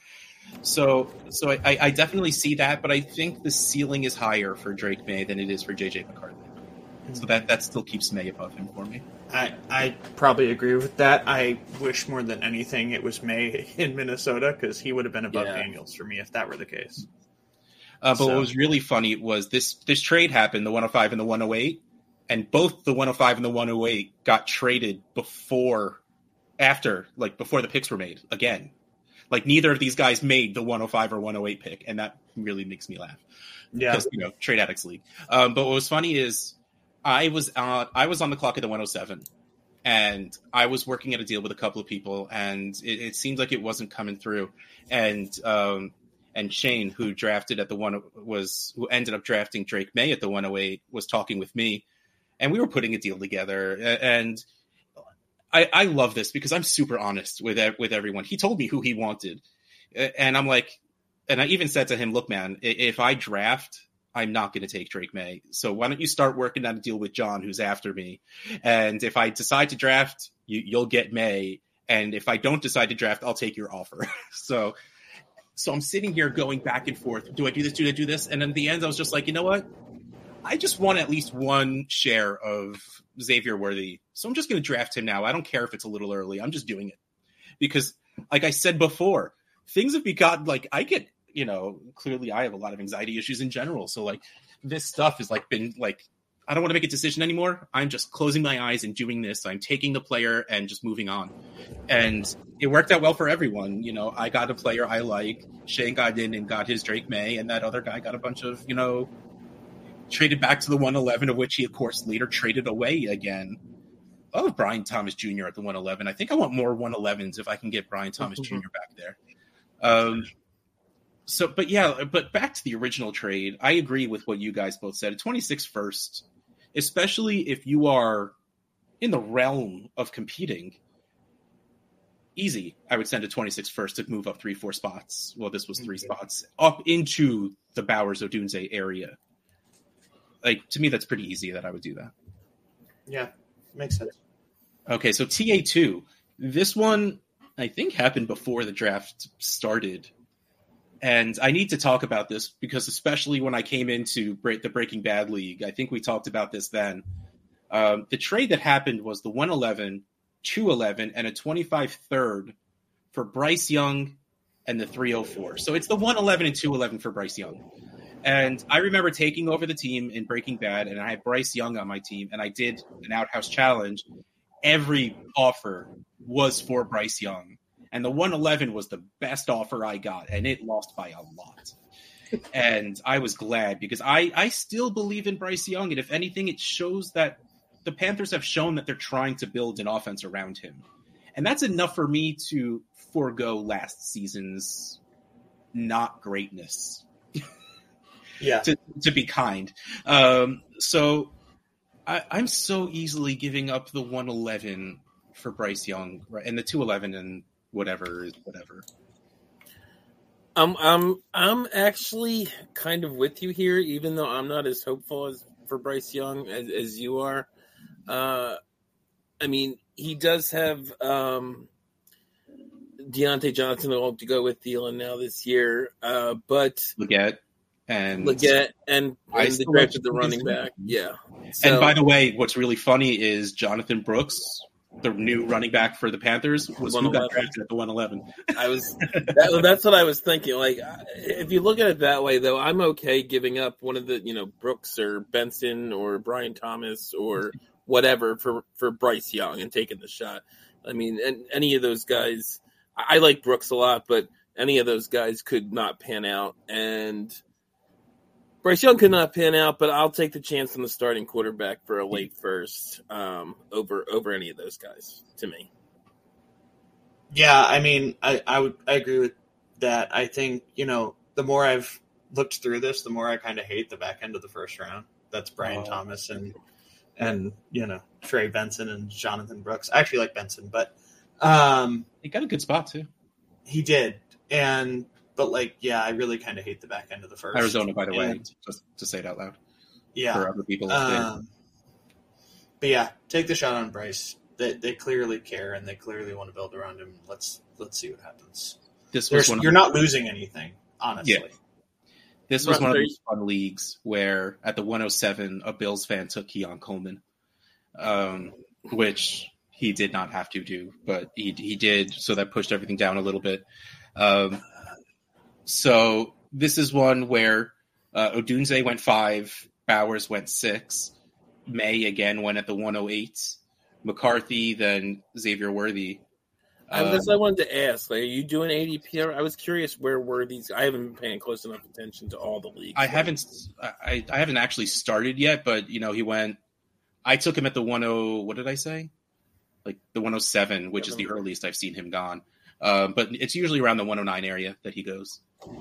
So I definitely see that, but I think the ceiling is higher for Drake May than it is for JJ McCarthy. So that still keeps May above him for me. I probably agree with that. I wish more than anything it was May in Minnesota because he would have been above Daniels for me if that were the case. But what was really funny was this trade happened, the 105 and the 108, and both the 105 and the 108 got traded before the picks were made again. Like neither of these guys made the 105 or 108 pick, and that really makes me laugh. Yeah, because trade addicts league. But what was funny is I was on the clock at the 107, and I was working at a deal with a couple of people, and it seemed like it wasn't coming through. And Shane, who drafted at the who ended up drafting Drake May at the 108, was talking with me, and we were putting a deal together. And I love this because I'm super honest with everyone. He told me who he wanted. And I'm like, and I even said to him, look, man, if I draft, I'm not going to take Drake May. So why don't you start working on a deal with John, who's after me? And if I decide to draft, you'll get May. And if I don't decide to draft, I'll take your offer. So I'm sitting here going back and forth. Do I do this? Do I do this? And in the end, I was just like, you know what? I just want at least one share of Xavier Worthy. So I'm just going to draft him now. I don't care if it's a little early. I'm just doing it. Because, like I said before, things have become, I get, clearly I have a lot of anxiety issues in general. So, this stuff has, been, I don't want to make a decision anymore. I'm just closing my eyes and doing this. I'm taking the player and just moving on. And it worked out well for everyone. I got a player I like. Shane got in and got his Drake May, and that other guy got a bunch of, traded back to the 111, of which he, of course, later traded away again. Oh, Brian Thomas Jr. at the 111. I think I want more 111s if I can get Brian Thomas Jr. back there. But back to the original trade, I agree with what you guys both said. 26 first, especially if you are in the realm of competing, easy. I would send a 26 first to move up 3-4 spots. Well, this was 3 spots up into the Bowers Odunze area. To me, that's pretty easy that I would do that. Yeah, makes sense. Okay, so TA2. This one, I think, happened before the draft started. And I need to talk about this because especially when I came into the Breaking Bad League, I think we talked about this then. The trade that happened was the 111 211, and a 25 third for Bryce Young and the 304. So it's the 111 and 211 for Bryce Young. And I remember taking over the team in Breaking Bad, and I had Bryce Young on my team, and I did an Outhouse Challenge. Every offer was for Bryce Young. And the 111 was the best offer I got, and it lost by a lot. And I was glad because I still believe in Bryce Young. And if anything, it shows that the Panthers have shown that they're trying to build an offense around him. And that's enough for me to forego last season's not greatness. Yeah. to be kind. So I'm so easily giving up the 111 for Bryce Young, right? And the 211 and whatever is whatever. I'm actually kind of with you here, even though I'm not as hopeful as for Bryce Young as you are. I mean, he does have Deontay Johnson to go with Thielen now this year, but Leggett and they drafted the running back. Yeah. So, and by the way, what's really funny is Jonathan Brooks, the new running back for the Panthers, was who got drafted at the 111. That's what I was thinking. Like, if you look at it that way, though, I'm okay giving up one of the, Brooks or Benson or Brian Thomas or whatever for Bryce Young and taking the shot. I mean, and any of those guys, I like Brooks a lot, but any of those guys could not pan out. And Bryce Young could not pan out, but I'll take the chance on the starting quarterback for a late first over any of those guys, to me. Yeah, I mean, I agree with that. I think, the more I've looked through this, the more I kind of hate the back end of the first round. That's Brian Thomas and Trey Benson and Jonathan Brooks. I actually like Benson, but he got a good spot too. He did. But I really kind of hate the back end of the first. Arizona, by the way, just to say it out loud. Yeah. For other people. But yeah, take the shot on Bryce. They clearly care and they clearly want to build around him. Let's see what happens. You're not losing anything, honestly. Yeah. This was one of those fun leagues where at the 107, a Bills fan took Keon Coleman, which he did not have to do, but he did. So that pushed everything down a little bit. So this is one where Odunze went 5, Bowers went 6, May again went at the 108, McCarthy, then Xavier Worthy. I wanted to ask, are you doing ADP? I was curious where Worthy's. I haven't been paying close enough attention to all the leagues. I haven't actually started yet, but he went. I took him at the 10. What did I say? Like the 107, which is the earliest I've seen him gone. But it's usually around the 109 area that he goes.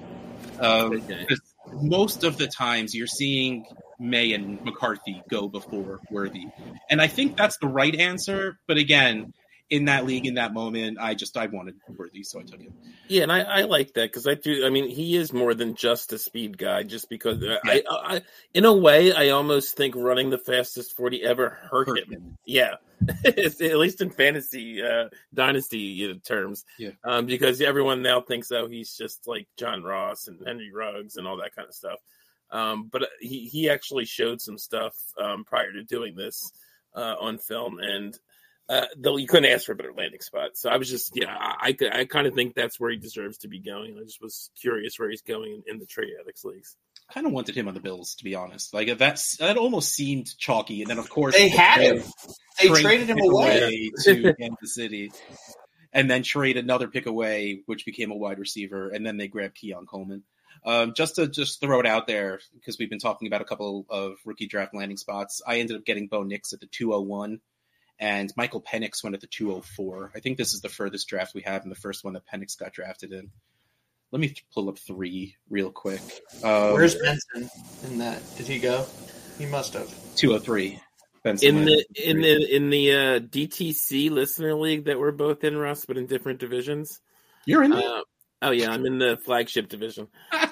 Most of the times you're seeing May and McCarthy go before Worthy. And I think that's the right answer. But again, in that league, in that moment, I wanted Worthy, so I took him. Yeah, and I like that because I do. I mean, he is more than just a speed guy. Just because, I in a way, I almost think running the fastest 40 ever hurt him. Yeah, at least in fantasy dynasty terms. Yeah, because everyone now thinks he's just like John Ross and Henry Ruggs and all that kind of stuff. But he actually showed some stuff prior to doing this on film and. Though you couldn't ask for a better landing spot. So I was just, I kind of think that's where he deserves to be going. I just was curious where he's going in the trade ethics leagues. I kind of wanted him on the Bills, to be honest. Like that almost seemed chalky. And then of course they had him. They traded him away to Kansas City, and then trade another pick away, which became a wide receiver. And then they grabbed Keon Coleman. Just to throw it out there, because we've been talking about a couple of rookie draft landing spots. I ended up getting Bo Nix at the 201. And Michael Penix went at the 204. I think this is the furthest draft we have, and the first one that Penix got drafted in. Let me pull up 3 real quick. Where's Benson in that? Did he go? He must have. 203. Benson in the DTC listener league that we're both in, Russ, but in different divisions. You're in there? I'm in the flagship division.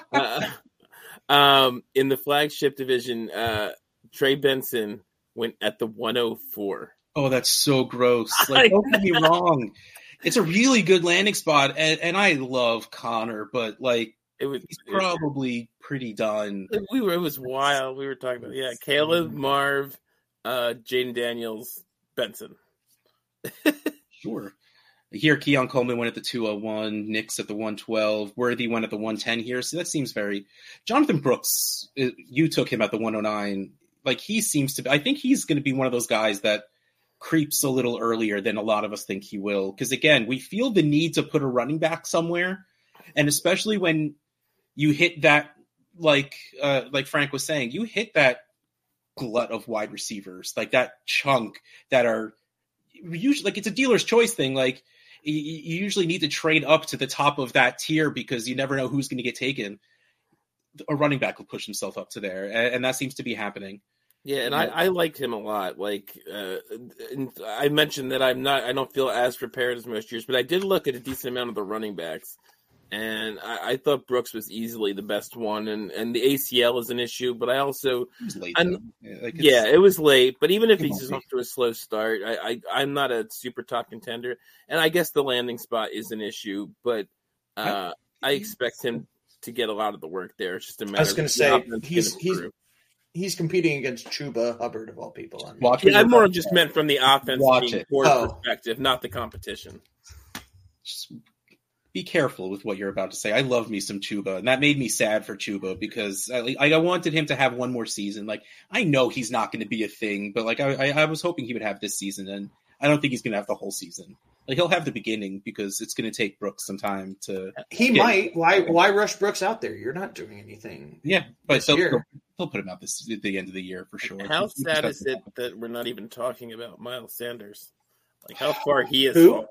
In the flagship division, Trey Benson went at the 104. Oh, that's so gross. Like, don't get me wrong. It's a really good landing spot, and I love Connor, but he's probably pretty done. It was wild. We were talking about Caleb, Marv, Jaden Daniels, Benson. Sure. Here, Keon Coleman went at the 201, Nix at the 112, Worthy went at the 110 here. So that seems very... Jonathan Brooks, you took him at the 109. Like, he seems to be... I think he's going to be one of those guys that creeps a little earlier than a lot of us think he will. Because, again, we feel the need to put a running back somewhere. And especially when you hit that, like Frank was saying, you hit that glut of wide receivers, like that chunk that are usually, like, it's a dealer's choice thing. Like, you usually need to trade up to the top of that tier because you never know who's going to get taken. A running back will push himself up to there, and that seems to be happening. Yeah, and I liked him a lot. Like, I mentioned that I don't feel as prepared as most years, but I did look at a decent amount of the running backs. And I thought Brooks was easily the best one, and the ACL is an issue. But I also, it was late. It was late. But even if he's just off to a slow start, I'm not a super top contender. And I guess the landing spot is an issue. But I expect him to get a lot of the work there. It's just a matter. I was going to say he's competing against Chuba Hubbard of all people. I more just meant from the offense perspective, not the competition. Just be careful with what you're about to say. I love me some Chuba, and that made me sad for Chuba because I wanted him to have one more season. Like, I know he's not going to be a thing, but like I was hoping he would have this season, and I don't think he's going to have the whole season. Like, he'll have the beginning because it's going to take Brooks some time to. He might. Why rush Brooks out there? You're not doing anything. Yeah, but they'll put him out at the end of the year for sure. How sad is it that we're not even talking about Miles Sanders? Like, how far he is. Who?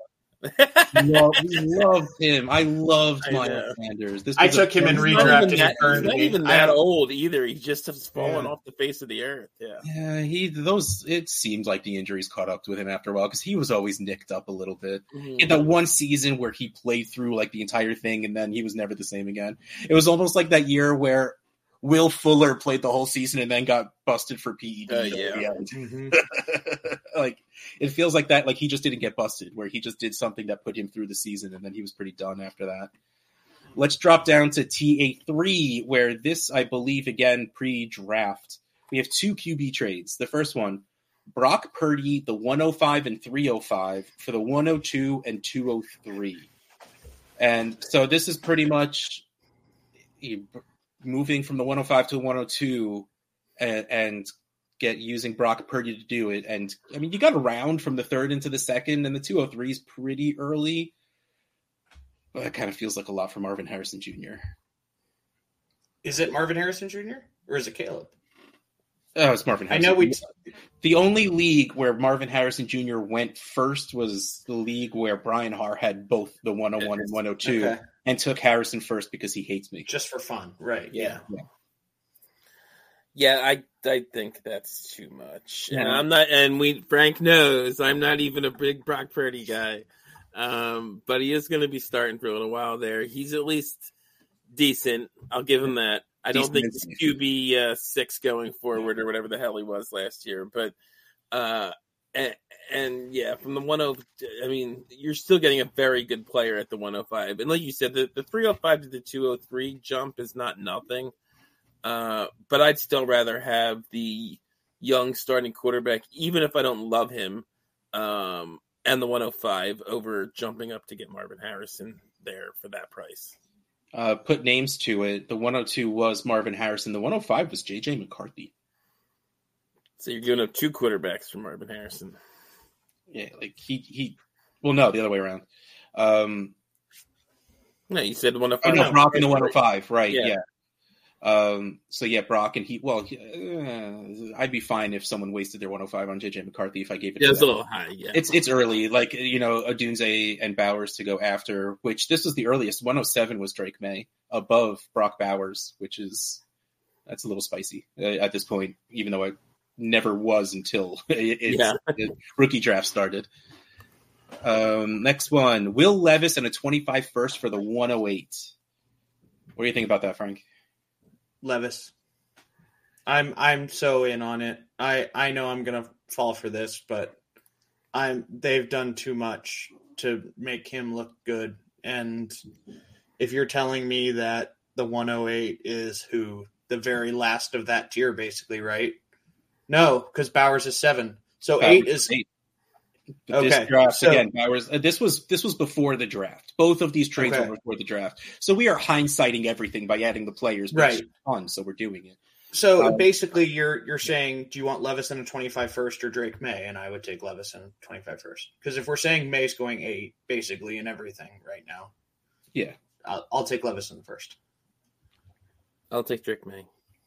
We loved him. I loved Miles Sanders. I took him and redrafted. He's not even that old either. He just has fallen off the face of the earth. Yeah. It seemed like the injuries caught up with him after a while because he was always nicked up a little bit. Mm-hmm. In that one season where he played through like the entire thing and then he was never the same again. It was almost like that year where Will Fuller played the whole season and then got busted for PED. Mm-hmm. Like, it feels like that. Like, he just didn't get busted, where he just did something that put him through the season, and then he was pretty done after that. Let's drop down to TA3, where this, I believe, again, pre-draft. We have 2 QB trades. The first one, Brock Purdy, the 105 and 305 for the 102 and 203. And so this is pretty much moving from the 105 to the 102 and using Brock Purdy to do it. And I mean, you got a round from the third into the second, and the 203 is pretty early. But it kind of feels like a lot for Marvin Harrison Jr. Is it Marvin Harrison Jr. or is it Caleb? Oh, it's Marvin Harrison. I know the only league where Marvin Harrison Jr. went first was the league where Brian Harr had both the 101 and 102 and took Harrison first because he hates me. Just for fun. Right. Yeah. Yeah, I think that's too much. Yeah. And I'm not, and Frank knows I'm not even a big Brock Purdy guy. But he is going to be starting for a little while there. He's at least decent. I'll give him that. I don't think he's QB 6 going forward or whatever the hell he was last year. But, and yeah, from the 105, I mean, you're still getting a very good player at the 105. And like you said, the 305 to the 203 jump is not nothing. But I'd still rather have the young starting quarterback, even if I don't love him, and the 105 over jumping up to get Marvin Harrison there for that price. Put names to it. The 102 was Marvin Harrison. The 105 was J.J. McCarthy. So you're giving up 2 quarterbacks for Marvin Harrison. Yeah, like he. Well, no, the other way around. No, you said the 105. No, Brock and the 105, right? Yeah. So yeah, Brock and I'd be fine if someone wasted their 105 on JJ McCarthy if I gave it. Yeah, it's a little high. Yeah, it's early. Like, Odunze and Bowers to go after. Which this was the earliest. 107 was Drake May above Brock Bowers, that's a little spicy at this point. Even though I never was until the rookie draft started. Next one, Will Levis and a 25 first for the 108. What do you think about that, Frank? Levis. I'm so in on it. I know I'm gonna fall for this, but they've done too much to make him look good. And if you're telling me that the 108 is the very last of that tier, basically, right? No, because Bowers is 7. So Bowers 8 is 8. Okay. This draft, again, Bowers, this was before the draft. Both of these trades were before the draft. So we are hindsighting everything by adding the players. Right. On, so we're doing it. So basically you're saying, do you want Levis in a 25 first or Drake May? And I would take Levis in a 25 first. Because if we're saying May's going 8, basically, in everything right now. Yeah. I'll take Levis in the first. I'll take Drake May.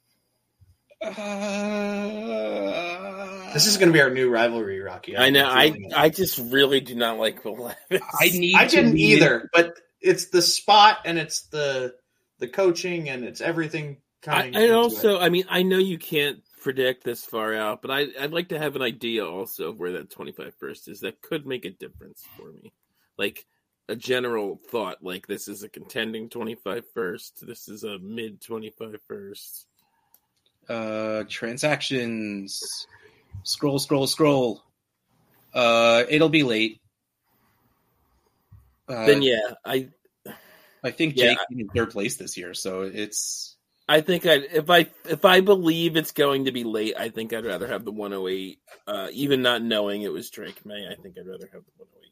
This is going to be our new rivalry, Rocky. I know. I just really do not like Will Levis. I didn't either, but it's the spot and it's the coaching and it's everything. I mean, I know you can't predict this far out, but I'd like to have an idea also of where that 25 first is. That could make a difference for me. Like a general thought, like this is a contending 25 first. This is a mid 25 first. Transactions. Scroll. It'll be late. Then yeah, I think Jake in third place this year, so it's. I think if I believe it's going to be late, I think I'd rather have the 108. Even not knowing it was Drake May, I think I'd rather have the 108.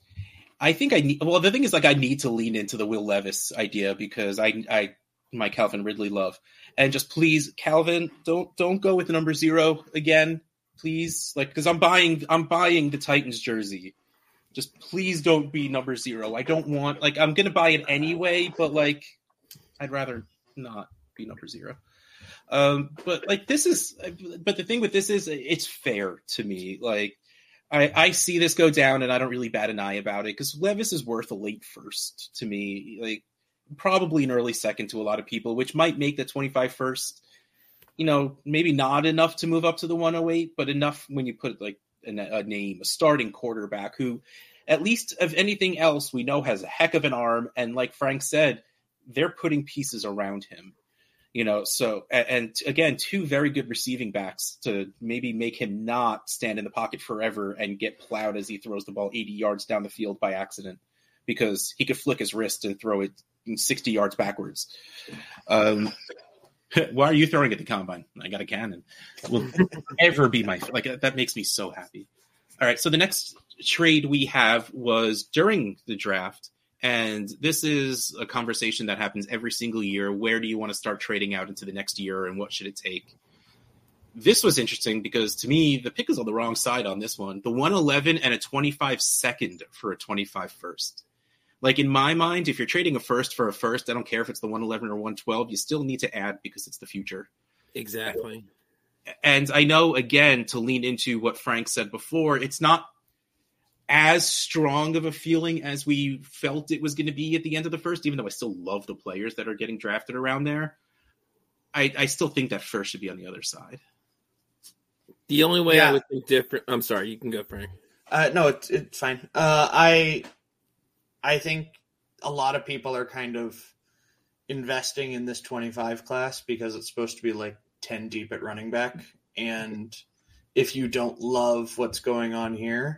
I think the thing is, like, I need to lean into the Will Levis idea because I my Calvin Ridley love. And just please, Calvin, don't go with number 0 again, please. Like, because I'm buying the Titans jersey. Just please don't be number 0. I don't want, like, I'm gonna buy it anyway, but like, I'd rather not be number 0. But like, but the thing with this is, it's fair to me. Like, I see this go down, and I don't really bat an eye about it because Levis is worth a late first to me. Like, probably an early second to a lot of people, which might make the 25 first, maybe not enough to move up to the 108, but enough when you put like a name, a starting quarterback who, at least of anything else, we know has a heck of an arm. And like Frank said, they're putting pieces around him, so, and again, 2 very good receiving backs to maybe make him not stand in the pocket forever and get plowed as he throws the ball 80 yards down the field by accident, because he could flick his wrist and throw it 60 yards backwards. Why are you throwing at the combine? I got a cannon. Will ever be that makes me so happy. All right. So the next trade we have was during the draft. And this is a conversation that happens every single year. Where do you want to start trading out into the next year, and what should it take? This was interesting because, to me, the pick is on the wrong side on this one. The 111 and a 25 second for a 25 first. Like, in my mind, if you're trading a first for a first, I don't care if it's the 111 or 112, you still need to add because it's the future. Exactly. And I know, again, to lean into what Frank said before, it's not as strong of a feeling as we felt it was going to be at the end of the first, even though I still love the players that are getting drafted around there. I still think that first should be on the other side. The only way I would think different. I'm sorry, you can go, Frank. No, it's fine. I think a lot of people are kind of investing in this 25 class because it's supposed to be like 10 deep at running back. And if you don't love what's going on here,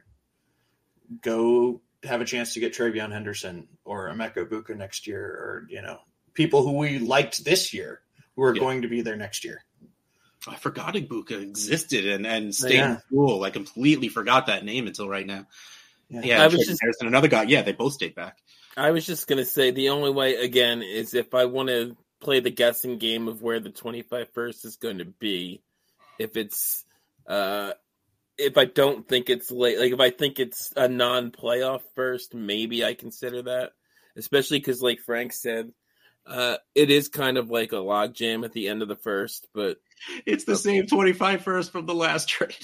go have a chance to get Travion Henderson or Emeka Egbuka next year, or, people who we liked this year who are going to be there next year. I forgot Egbuka existed and stayed in school. I completely forgot that name until right now. Yeah, I was Harrison, another guy. Yeah, they both stayed back. I was just going to say the only way, again, is if I want to play the guessing game of where the 25 first is going to be. If it's, if I don't think it's late, like if I think it's a non-playoff first, maybe I consider that. Especially because, like Frank said, it is kind of like a logjam at the end of the first, but it's the same 25 first from the last trade.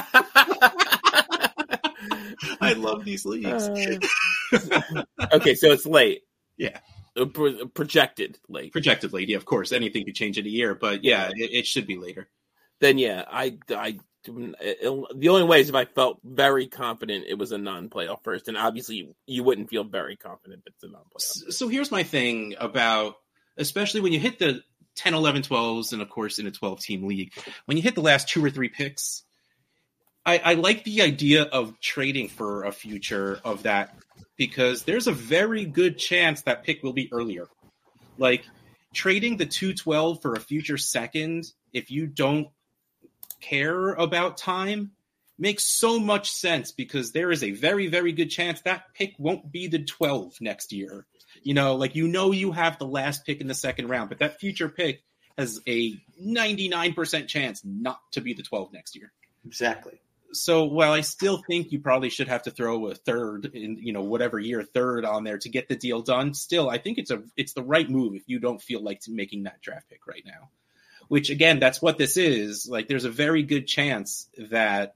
I love these leagues. Okay, so it's late. Yeah. Projected late. Projected late, yeah, of course. Anything could change in a year, but yeah, it should be later. Then, yeah, the only way is if I felt very confident it was a non-playoff first, and obviously you wouldn't feel very confident if it's a non-playoff. So here's my thing about, especially when you hit the 10, 11, 12s, and of course in a 12-team league, when you hit the last 2 or 3 picks, I like the idea of trading for a future of that, because there's a very good chance that pick will be earlier. Like, trading the 212 for a future second, if you don't care about time, makes so much sense because there is a very, very good chance that pick won't be the 12 next year. You have the last pick in the second round, but that future pick has a 99% chance not to be the 12 next year. Exactly. So while I still think you probably should have to throw a third in, whatever year third on there to get the deal done, still, I think it's the right move if you don't feel like making that draft pick right now. Which, again, that's what this is. Like, there's a very good chance that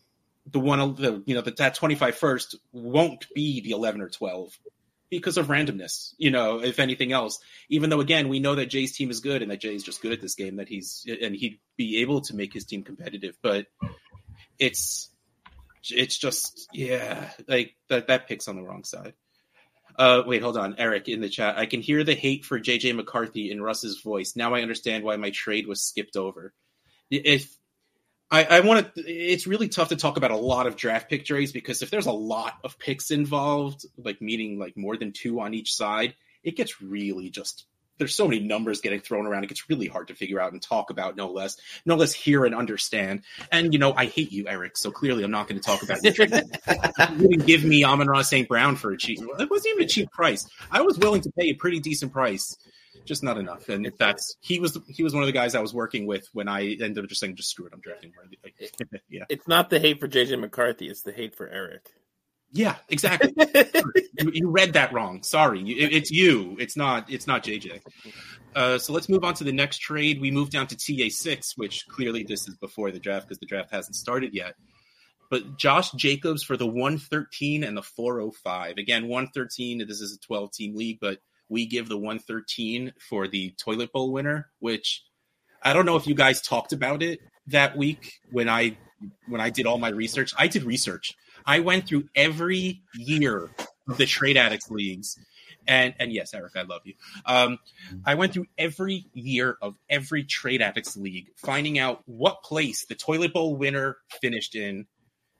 that 25 first won't be the 11 or 12 because of randomness, if anything else. Even though, again, we know that Jay's team is good and that Jay's just good at this game, and he'd be able to make his team competitive. But it's just, like that pick's on the wrong side. Wait, hold on. Eric in the chat. I can hear the hate for JJ McCarthy in Russ's voice. Now I understand why my trade was skipped over. If I want to, it's really tough to talk about a lot of draft pick trades because if there's a lot of picks involved, like meaning like more than 2 on each side, it gets really just, there's so many numbers getting thrown around. It gets really hard to figure out and talk about, no less hear and understand. And, I hate you, Eric. So clearly I'm not going to talk about it. You didn't give me Amon-Ra St. Brown for a cheap, it wasn't even a cheap price. I was willing to pay a pretty decent price, just not enough. And he was one of the guys I was working with when I ended up just saying, just screw it. I'm drafting. Yeah. It's not the hate for JJ McCarthy. It's the hate for Eric. Yeah, exactly. You read that wrong. Sorry. It's you. It's not JJ. So let's move on to the next trade. We move down to TA6, which clearly this is before the draft because the draft hasn't started yet. But Josh Jacobs for the 113 and the 405. Again, 113, this is a 12-team league, but we give the 113 for the toilet bowl winner, which I don't know if you guys talked about it that week when I did all my research. I did research. I went through every year of the Trade Addicts leagues. And yes, Eric, I love you. I went through every year of every Trade Addicts league, finding out what place the toilet bowl winner finished in,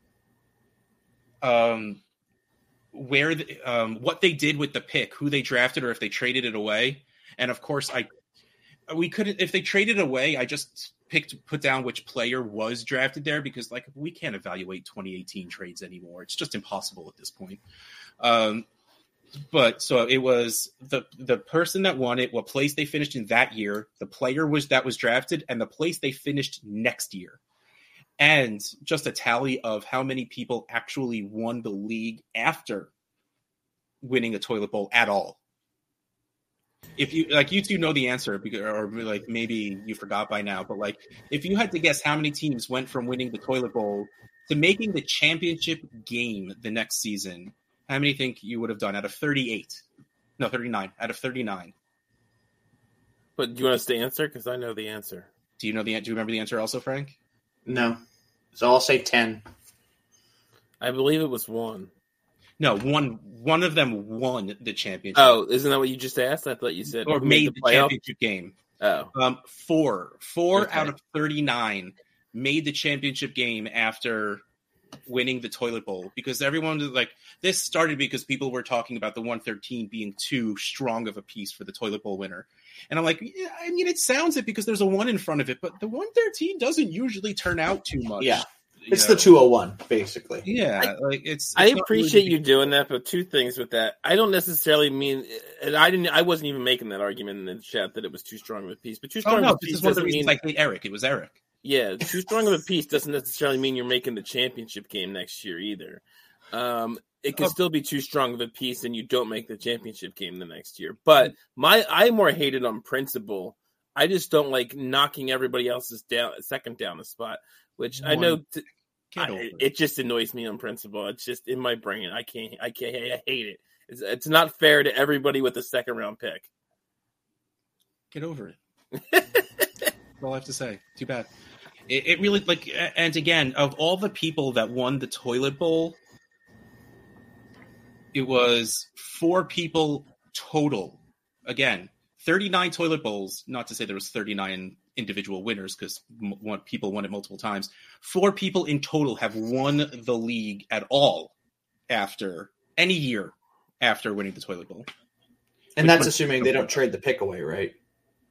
what they did with the pick, who they drafted, or if they traded it away. And of course, we couldn't, if they traded away, I just put down which player was drafted there because we can't evaluate 2018 trades anymore. It's just impossible at this point. But so it was the person that won it, what place they finished in that year, the player that was drafted, and the place they finished next year. And just a tally of how many people actually won the league after winning a toilet bowl at all. If you you two know the answer, or maybe you forgot by now, but if you had to guess how many teams went from winning the toilet bowl to making the championship game the next season, how many think you would have done out of 38? No, 39 out of 39. But do you want us to answer? Because I know the answer. Do you remember the answer also, Frank? No. So I'll say 10. I believe it was 1. No, one of them won the championship. Oh, isn't that what you just asked? I thought you said or made the championship game. Oh, 4 out of 39 made the championship game after winning the toilet bowl because everyone was this started because people were talking about the 113 being too strong of a piece for the toilet bowl winner. And I'm yeah, I mean, it sounds it because there's a 1 in front of it, but the 113 doesn't usually turn out too much. Yeah. It's the 201, basically. Yeah, I appreciate you doing that, but 2 things with that. I don't necessarily mean, and I wasn't even making that argument in the chat that it was too strong of a piece. But too strong of a piece doesn't mean I hate Eric. It was Eric. Yeah, too strong of a piece doesn't necessarily mean you're making the championship game next year either. It can still be too strong of a piece, and you don't make the championship game the next year. But I more hate it on principle. I just don't like knocking everybody else's second down the spot, which I know. It just annoys me on principle. It's just in my brain. I hate it. It's not fair to everybody with a second round pick. Get over it. That's all I have to say. Too bad. It really and again, of all the people that won the toilet bowl, it was 4 people total. Again, 39 toilet bowls. Not to say there was 39 individual winners because people won it multiple times. 4 people in total have won the league at all after any year after winning the toilet bowl. And that's assuming they don't trade the pick away, right?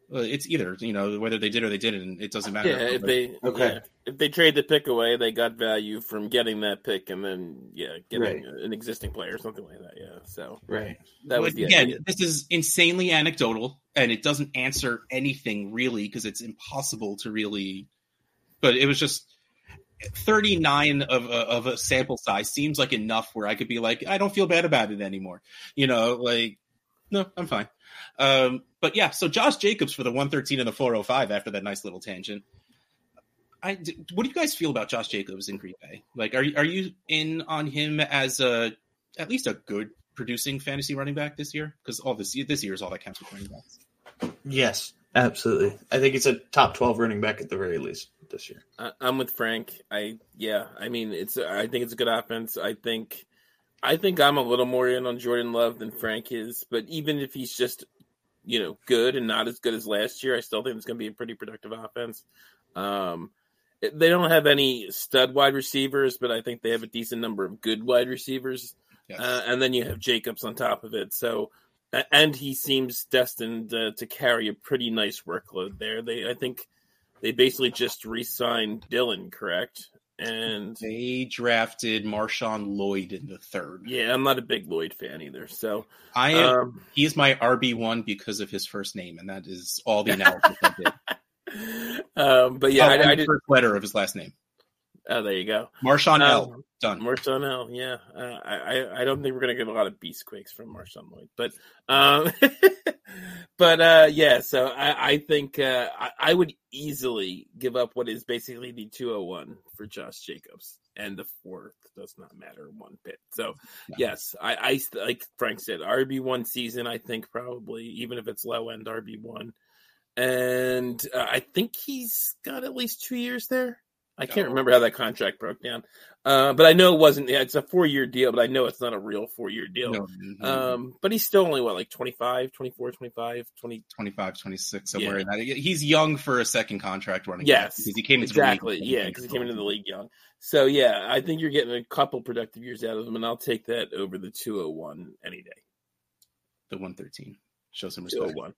It's either, whether they did or they didn't. It doesn't matter. Yeah, if they trade the pick away, they got value from getting that pick, and then getting an existing player or something like that. Yeah, so that was again. This is insanely anecdotal, and it doesn't answer anything really because it's impossible to really. But it was just 39 of a sample size seems like enough where I could be like, I don't feel bad about it anymore. No, I'm fine. But yeah, so Josh Jacobs for the 113 and the 405 after that nice little tangent. What do you guys feel about Josh Jacobs in Green Bay? Like, are you in on him as at least a good producing fantasy running back this year? Because this year is all that counts with running backs. Yes, absolutely. I think he's a top 12 running back at the very least this year. I'm with Frank. I think it's a good offense. I think I'm a little more in on Jordan Love than Frank is, but even if he's just, good and not as good as last year, I still think it's going to be a pretty productive offense. They don't have any stud wide receivers, but I think they have a decent number of good wide receivers. Yes. And then you have Jacobs on top of it. So, and he seems destined to carry a pretty nice workload there. I think they basically just re-signed Dillon, correct? And they drafted Marshawn Lloyd in the 3rd. Yeah, I'm not a big Lloyd fan either. So he is my RB1 because of his first name, and that is all the analysis I did. But yeah, I did the first letter of his last name. Oh, there you go. Marshawn L. Done. Marshawn L. Yeah, I don't think we're gonna get a lot of Beastquakes from Marshawn Lloyd, but yeah. So I think I would easily give up what is basically the 201 for Josh Jacobs, and the 4th does not matter one bit. So yes, I like Frank said, RB1 season. I think probably even if it's low end RB1, and I think he's got at least 2 years there. I can't remember how that contract broke down. But I know it wasn't, it's a 4-year deal, but I know it's not a real 4-year deal. No. But he's still only, 25, 24, 25, 20? 25, 26, somewhere in that. He's young for a second contract running. Yes. Because he came into the league. Yeah, because he came into the league young. So, yeah, I think you're getting a couple productive years out of him, and I'll take that over the 201 any day. The 113. Show some respect. 201.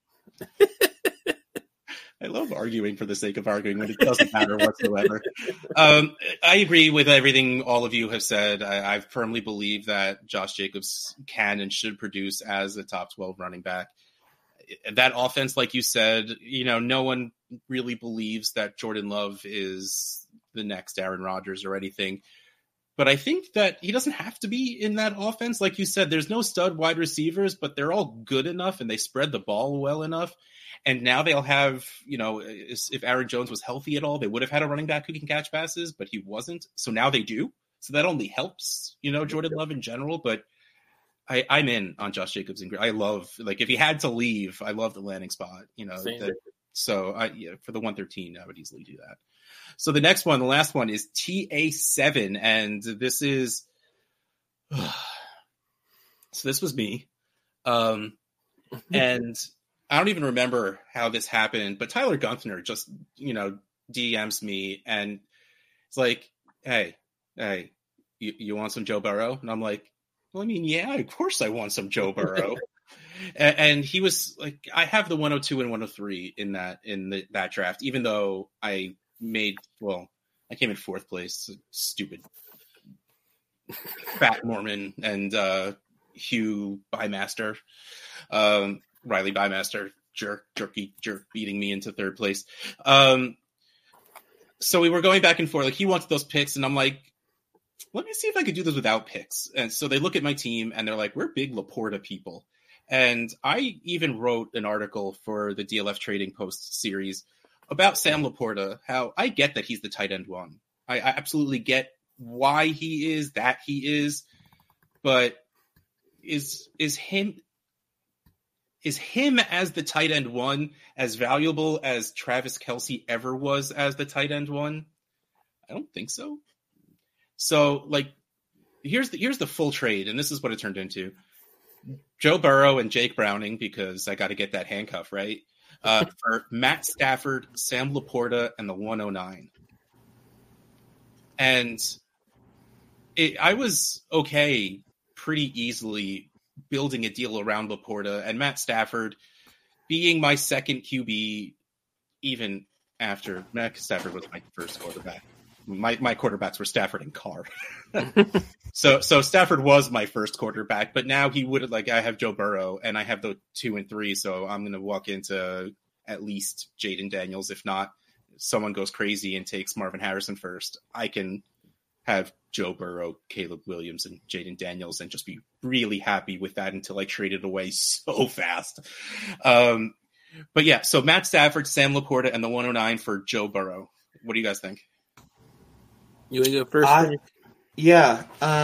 I love arguing for the sake of arguing when it doesn't matter whatsoever. I agree with everything all of you have said. I firmly believe that Josh Jacobs can and should produce as a top 12 running back. That offense, like you said, no one really believes that Jordan Love is the next Aaron Rodgers or anything. But I think that he doesn't have to be in that offense. Like you said, there's no stud wide receivers, but they're all good enough and they spread the ball well enough. And now they'll have, if Aaron Jones was healthy at all, they would have had a running back who can catch passes, but he wasn't. So now they do. So that only helps, Jordan Love in general. But I'm in on Josh Jacobs. I love, if he had to leave, I love the landing spot, So for the 113, I would easily do that. So the next one, the last one is TA7. And this is, so this was me. And I don't even remember how this happened, but Tyler Gunther just, DMs me and it's like, hey, you want some Joe Burrow? And I'm like, well, yeah, of course I want some Joe Burrow. and he was like, I have the 102 and 103 in that draft, even though I came in 4th place, stupid fat Mormon and Hugh Bymaster. Riley Bymaster, jerk beating me into 3rd place. So we were going back and forth. He wants those picks, and I'm like, let me see if I could do this without picks. And so they look at my team, and they're like, we're big Laporta people. And I even wrote an article for the DLF Trading Post series about Sam Laporta, how I get that he's the tight end 1. I absolutely get why he is, but is him as the tight end 1 as valuable as Travis Kelce ever was as the tight end 1? I don't think so. So, here's the full trade, and this is what it turned into. Joe Burrow and Jake Browning, because I got to get that handcuff, right? For Matt Stafford, Sam Laporta, and the 109. And I was okay pretty easily building a deal around Laporta, and Matt Stafford being my second QB, even after Stafford was my first quarterback. My quarterbacks were Stafford and Carr. So Stafford was my first quarterback, but now he would I have Joe Burrow and I have the 2 and 3. So I'm going to walk into at least Jaden Daniels. If not, someone goes crazy and takes Marvin Harrison first, I can have Joe Burrow, Caleb Williams, and Jaden Daniels and just be really happy with that until I trade it away so fast. But yeah, so Matt Stafford, Sam Laporta, and the 109 for Joe Burrow. What do you guys think? You want to go first? Yeah.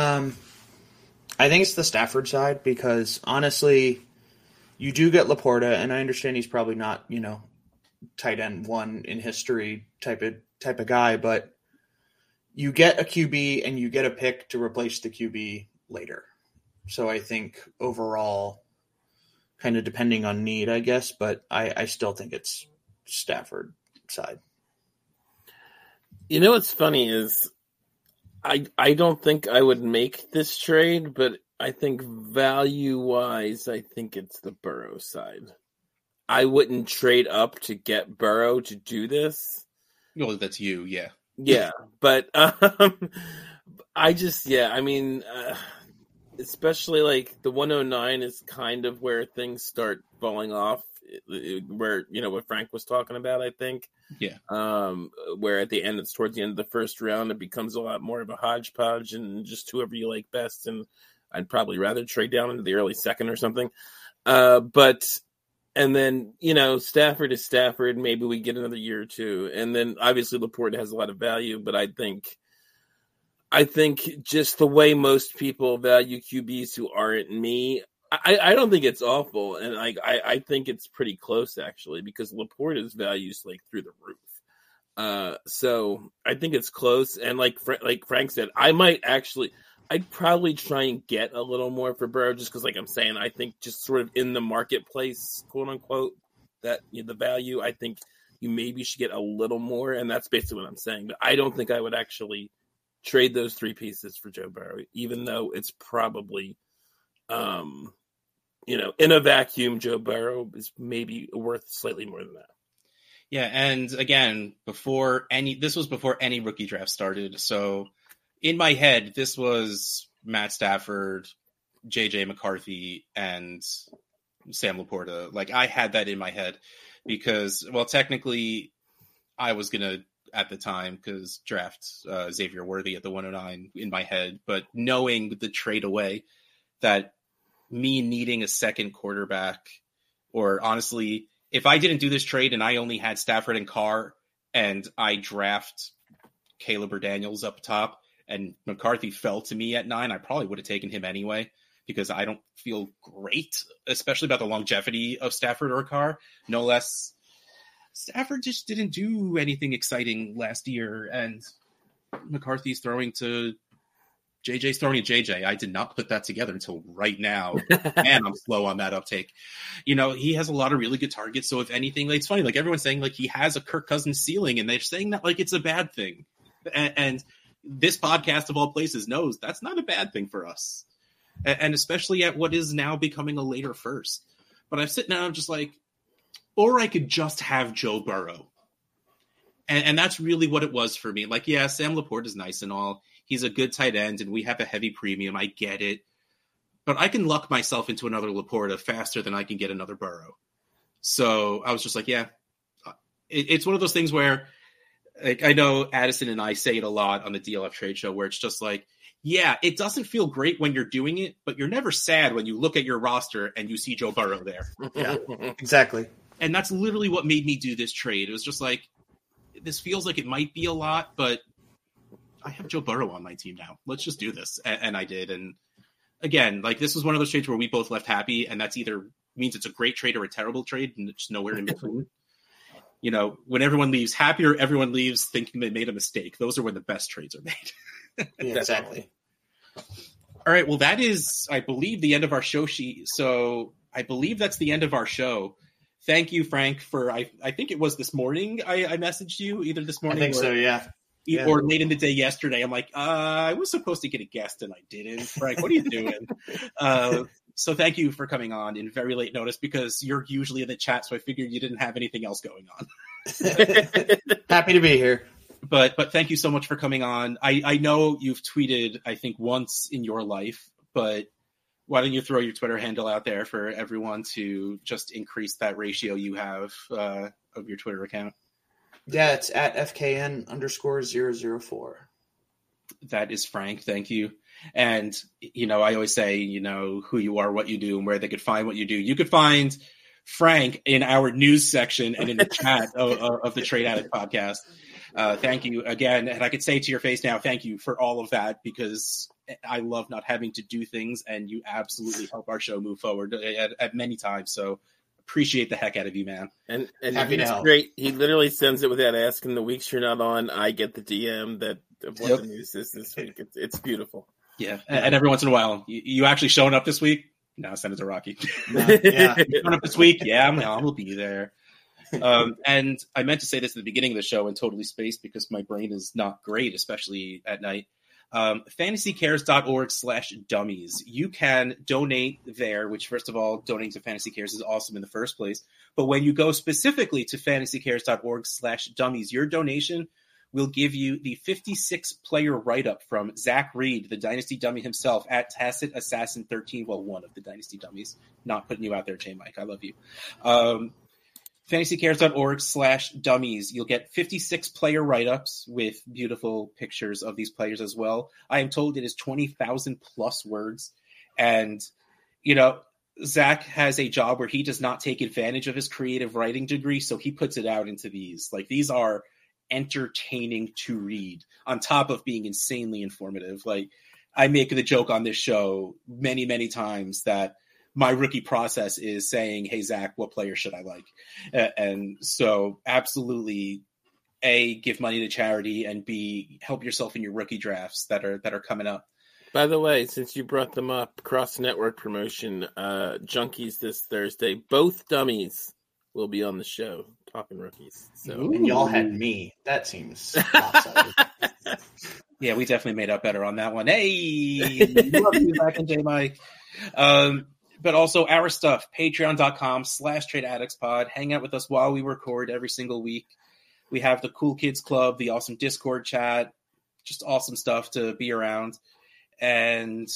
I think it's the Stafford side because, honestly, you do get Laporta, and I understand he's probably not, tight end 1 in history type of guy, but you get a QB and you get a pick to replace the QB later. So I think overall, kind of depending on need, I guess, but I still think it's Stafford side. What's funny is I don't think I would make this trade, but I think value-wise, I think it's the Burrow side. I wouldn't trade up to get Burrow to do this. Well, that's you, yeah. Yeah, but especially the 109 is kind of where things start falling off, where, what Frank was talking about, I think. Yeah. Where at the end, it's towards the end of the first round, it becomes a lot more of a hodgepodge and just whoever you like best. And I'd probably rather trade down into the early second or something. And then, Stafford is Stafford. Maybe we get another year or two. And then obviously Laporta has a lot of value, but I think just the way most people value QBs who aren't me, I don't think it's awful. And I think it's pretty close actually, because Laporta's value is through the roof. So I think it's close. And like Frank said, I'd probably try and get a little more for Burrow just because, I'm saying, I think just sort of in the marketplace, quote unquote, that the value, I think you maybe should get a little more. And that's basically what I'm saying. But I don't think I would actually trade those 3 pieces for Joe Burrow, even though it's probably, in a vacuum, Joe Burrow is maybe worth slightly more than that. Yeah. And again, this was before any rookie draft started. So, in my head, this was Matt Stafford, J.J. McCarthy, and Sam Laporta. I had that in my head because, technically, I was going to, at the time, because draft Xavier Worthy at the 109 in my head. But knowing the trade away, that me needing a second quarterback, or honestly, if I didn't do this trade and I only had Stafford and Carr, and I draft Caleb or Daniels up top, and McCarthy fell to me at 9, I probably would have taken him anyway because I don't feel great, especially about the longevity of Stafford or Carr. No less, Stafford just didn't do anything exciting last year, and McCarthy's throwing to JJ's throwing to JJ. I did not put that together until right now. Man, I'm slow on that uptake. He has a lot of really good targets, so if anything, it's funny, everyone's saying he has a Kirk Cousins ceiling, and they're saying that it's a bad thing. And this podcast of all places knows that's not a bad thing for us. And especially at what is now becoming a later first. But I'm sitting down, I'm just or I could just have Joe Burrow. And that's really what it was for me. Yeah, Sam Laporta is nice and all. He's a good tight end and we have a heavy premium. I get it. But I can luck myself into another Laporta faster than I can get another Burrow. So I was just yeah. It's one of those things where, I know Addison and I say it a lot on the DLF Trade Show where it's just yeah, it doesn't feel great when you're doing it, but you're never sad when you look at your roster and you see Joe Burrow there. Yeah, exactly. And that's literally what made me do this trade. It was just this feels like it might be a lot, but I have Joe Burrow on my team now. Let's just do this. And I did. And again, this was one of those trades where we both left happy, and that's either means it's a great trade or a terrible trade, and it's nowhere in between. When everyone leaves happy or everyone leaves thinking they made a mistake, those are when the best trades are made. Yeah, exactly. All right. Well, that is, I believe, the end of our show sheet. So I believe that's the end of our show. Thank you, Frank, for, I think it was this morning I messaged you, either this morning I think so, yeah. Or late in the day yesterday. I'm I was supposed to get a guest and I didn't. Frank, what are you doing? So thank you for coming on in very late notice because you're usually in the chat, so I figured you didn't have anything else going on. Happy to be here. But thank you so much for coming on. I know you've tweeted, I think, once in your life, but why don't you throw your Twitter handle out there for everyone to just increase that ratio you have of your Twitter account? Yeah, it's at FKN_004. That is Frank. Thank you. And, I always say, who you are, what you do, and where they could find what you do. You could find Frank in our news section and in the chat of the Trade Addict podcast. Thank you again. And I could say to your face now, thank you for all of that, because I love not having to do things, and you absolutely help our show move forward at many times. So appreciate the heck out of you, man. And he's great. He literally sends it without asking. The weeks you're not on, I get the DM of what the news is this week. It's beautiful. Yeah. And every once in a while, you actually showing up this week? No, send it to Rocky. Yeah. You showing up this week? Yeah, I will be there. And I meant to say this at the beginning of the show and totally spaced because my brain is not great, especially at night. FantasyCares.org/dummies. You can donate there, which, first of all, donating to Fantasy Cares is awesome in the first place. But when you go specifically to FantasyCares.org/dummies, your donation will give you the 56-player write-up from Zach Reed, the Dynasty Dummy himself, at Tacit Assassin 13. Well, one of the Dynasty Dummies. Not putting you out there, J-Mike. I love you. FantasyCares.org/dummies. You'll get 56-player write-ups with beautiful pictures of these players as well. I am told it is 20,000 plus words. And, Zach has a job where he does not take advantage of his creative writing degree, so he puts it out into these. Like, these are entertaining to read on top of being insanely informative. Like, I make the joke on this show many, many times that my rookie process is saying, hey, Zach, what player should I like? And so absolutely, A, give money to charity, and B, help yourself in your rookie drafts that are coming up. By the way, since you brought them up, cross-network promotion, Junkies this Thursday, both dummies will be on the show talking rookies. So, and y'all had me. That seems awesome. Yeah, we definitely made up better on that one. Hey, love you back in J-Mike. But also our stuff, patreon.com/tradeaddictspod. Hang out with us while we record every single week. We have the Cool Kids Club, the awesome Discord chat, just awesome stuff to be around. And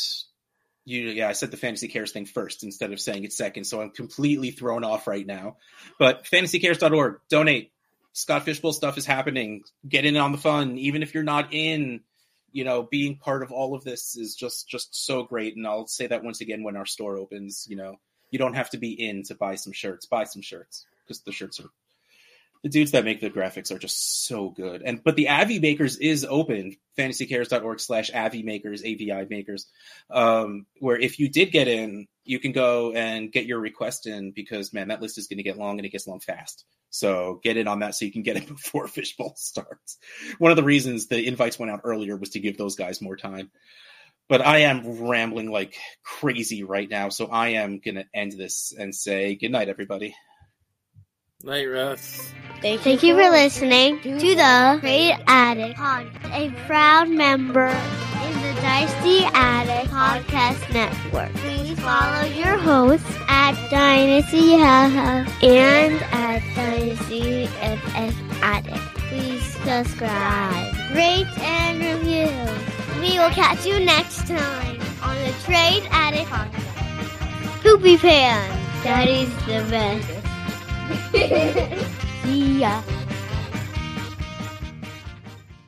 I said the Fantasy Cares thing first instead of saying it second, so I'm completely thrown off right now. But fantasycares.org, donate. Scott Fishbowl stuff is happening. Get in on the fun, even if you're not in. Being part of all of this is just so great. And I'll say that once again when our store opens. You don't have to be in to buy some shirts. Buy some shirts because the shirts are the dudes that make the graphics are just so good. But the Avi Makers is open. FantasyCares.org/Avi Makers, AVI Makers, where if you did get in, you can go and get your request in because, man, that list is going to get long and it gets long fast. So get in on that so you can get it before Fishbowl starts. One of the reasons the invites went out earlier was to give those guys more time. But I am rambling like crazy right now, so I am going to end this and say good night, everybody. Night, Russ. Thank you for listening to the Trade Addict Podcast, a proud member in the Dynasty Addict Podcast Network. Please follow your hosts at Dynasty and at Dynasty FF Addict. Please subscribe, rate, and review. We will catch you next time on the Trade Addict Podcast. Poopy Pan, that is the best. See ya.